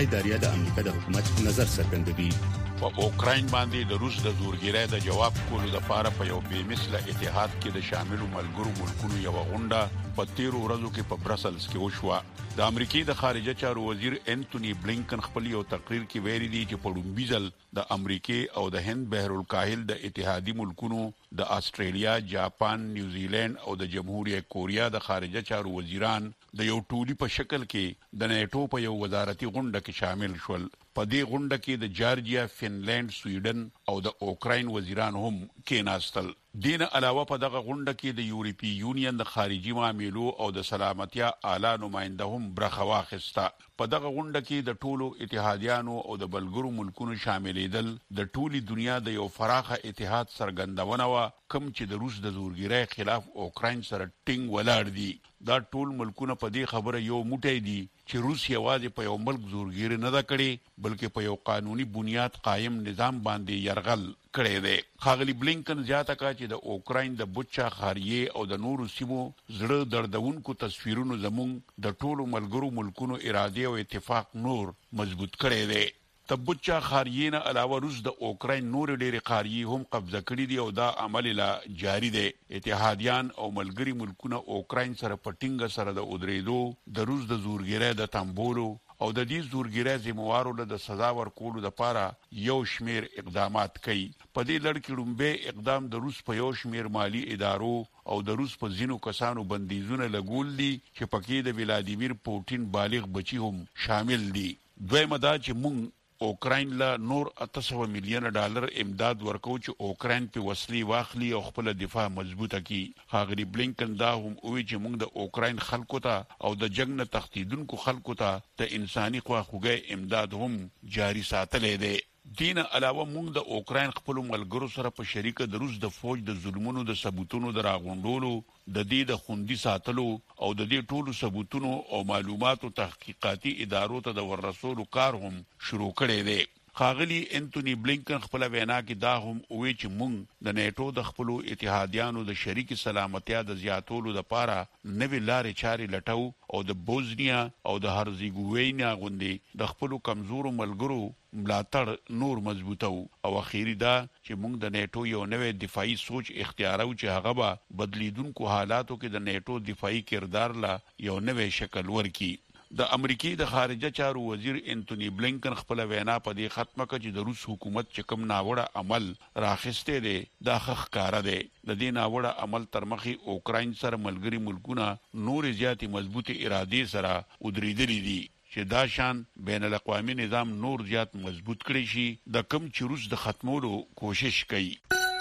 د امریکا د حکومت نظر څرګندوي. په اوکراین باندې د روس د زورګیرۍ د جواب کولو لپاره په یو بې مثله اتحاد کې د شامل ملګرو ملکونو یو غونډه په 13 ورځو کې په برسلز کې وشوه. د امریکای د خارجه چارو وزیر انټونی بلینکن خپل یو تقریر کې ویلي دی چې په لومبیزل د امریکای او د هند بحر الکاهل د اتحادی ملکونو د استرالیا، جاپان، نیوزیلند او د جمهوریت کوریا د خارجه چارو وزیران د یو ټولي په شکل کې د نیټو په یو وزارتي غونډه کې شامل شول. په دې غونډه کې د جارجیا، فنلند، سویډن او د اوکراین وزیران هم کېناستل. دین علاوه په دغه غونډه کې د یورپی یونین د خارجي معاملو او د سلامتیا اعلی نماینده هم برخه واخیسته. په دغه غونډه کې د ټولو اتحادیانو او د بلګرو ملکونو شاملېدل د ټولي دنیا د یو فراخه اتحاد څرګندونه و، کوم چې د روس د زورګیرۍ خلاف اوکراین سره ټینګ ولاړ دي. دا ټول ملکونه په دې خبره یو موټی دي چې روس یوازې په یو ملک زورګیري نه ده کړې، بلکې په یو قانوني بنیاد قائم نظام باندې يرغل کړی دی. ښاغلي بلینکن زیاته کړه چې د اوکراین د بوچا خاریه او د نورو سیمو زړه دردونکو تصویرونو زموږ د ټولو ملګرو ملکونو اراده او اتفاق نور مضبوط کړی دی. د بوچا خاریه نه علاوه روس د اوکراین نور ډېرې خاریه هم قبضه کړې دي او دا عمل لا جاری دی. اتحادیان او ملګری ملکونه اوکراین سره پټینګ سره د اودریدو د روس د زورګیرۍ د تنبولو او د دې زورګیرۍ ذمہوارو له سزا ورکولو لپاره یو شمیر اقدامات کوي. په دې لړ کې لومبه اقدام د روس په یو شمیر مالی ادارو او د روس په ځینو کسانو بندیزونه لګول دي چې پکې د ولادیمیر پوتین بالغ بچي هم شامل دي. دویمه دا چې موږ اوکراین لا نور 800 میلیون ډالر امداد ورکو چې اوکراین په وسلې واخلي او خپل دفاع مضبوطه کړي. ښاغلي بلینکن دا هم وایي چې موږ د اوکراین خلکو ته او د جنگ نه تښتیدونکو خلکو ته د انساني خواخوږۍ امداد هم جاری ساتلې دی. دین علاوه موږ د اوکراین خپل ملګرو سره په شریکه د روس د فوج د ظلمونو د ثبوتونو د راغونډولو، د دې د خوندي ساتلو او د دې ټولو ثبوتونو او معلوماتو تحقیقاتي ادارو ته د ورسولو کار هم شروع کړی دی. ښاغلي انټونی بلینکن خپل وینا کې دا هم وایي چې موږ د نیټو د خپل اتحادیانو د شریک سلامتیا د زیاتولو لپاره نوې لارې چارې لټو او د بوزنیا او د هرزیګوینیا غوندي د خپل کمزورو ملګرو ملاتړ نور مضبوطو. او اخیری دا چې موږ د نیټو یو نوې دفاعي سوچ اختیارو چې هغه به بدلیدونکو حالاتو کې د نیټو دفاعي کردار لا یو نوې شکل ورکړي. د امریکای د خارجه چارو وزیر انټونی بلینکن خپل وینا په دې ختمه کړه چې د روس حکومت چې کوم ناوړه عمل راخسته دي دا ښکارا دی. د دې ناوړه عمل تر مخې اوکراین سره ملګری ملکونه نور زیاتې مضبوطه اراده سره ودریدلې دي چې دا شان بین الاقوامي نظام نور زیات مضبوط کړي شي د کم چې روس د ختمولو کوشش کوي.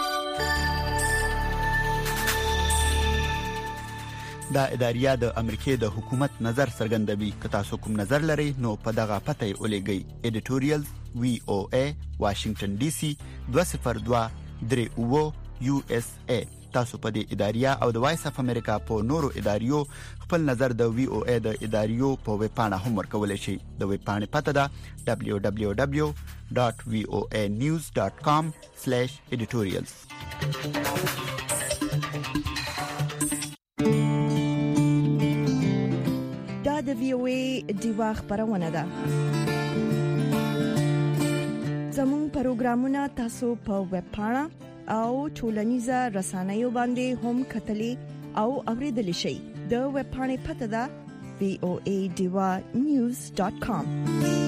دا اداریا د امریکای د حکومت نظر څرګندوي. که تاسو کوم نظر لرئ نو په دغه پته یې ولېږئ. editorials VOA Washington DC 202 USA. تاسو په دې اداریه او د وایس اف امریکا په نورو اداریو خپل نظر د وی او ای د اداریو په ویب پاڼه هم ورکولای شئ. د ویب پاڼې پته ده www.voanews.com/editorials. دا د وی او ای دیوا خبرونه ده. زموږ پروګرامونه تاسو په ویب پاڼه او ټولنیزه رسنیو باندې هم کتلی او اوریدلی شئ. د ویب پاڼې پته ده voanews.com.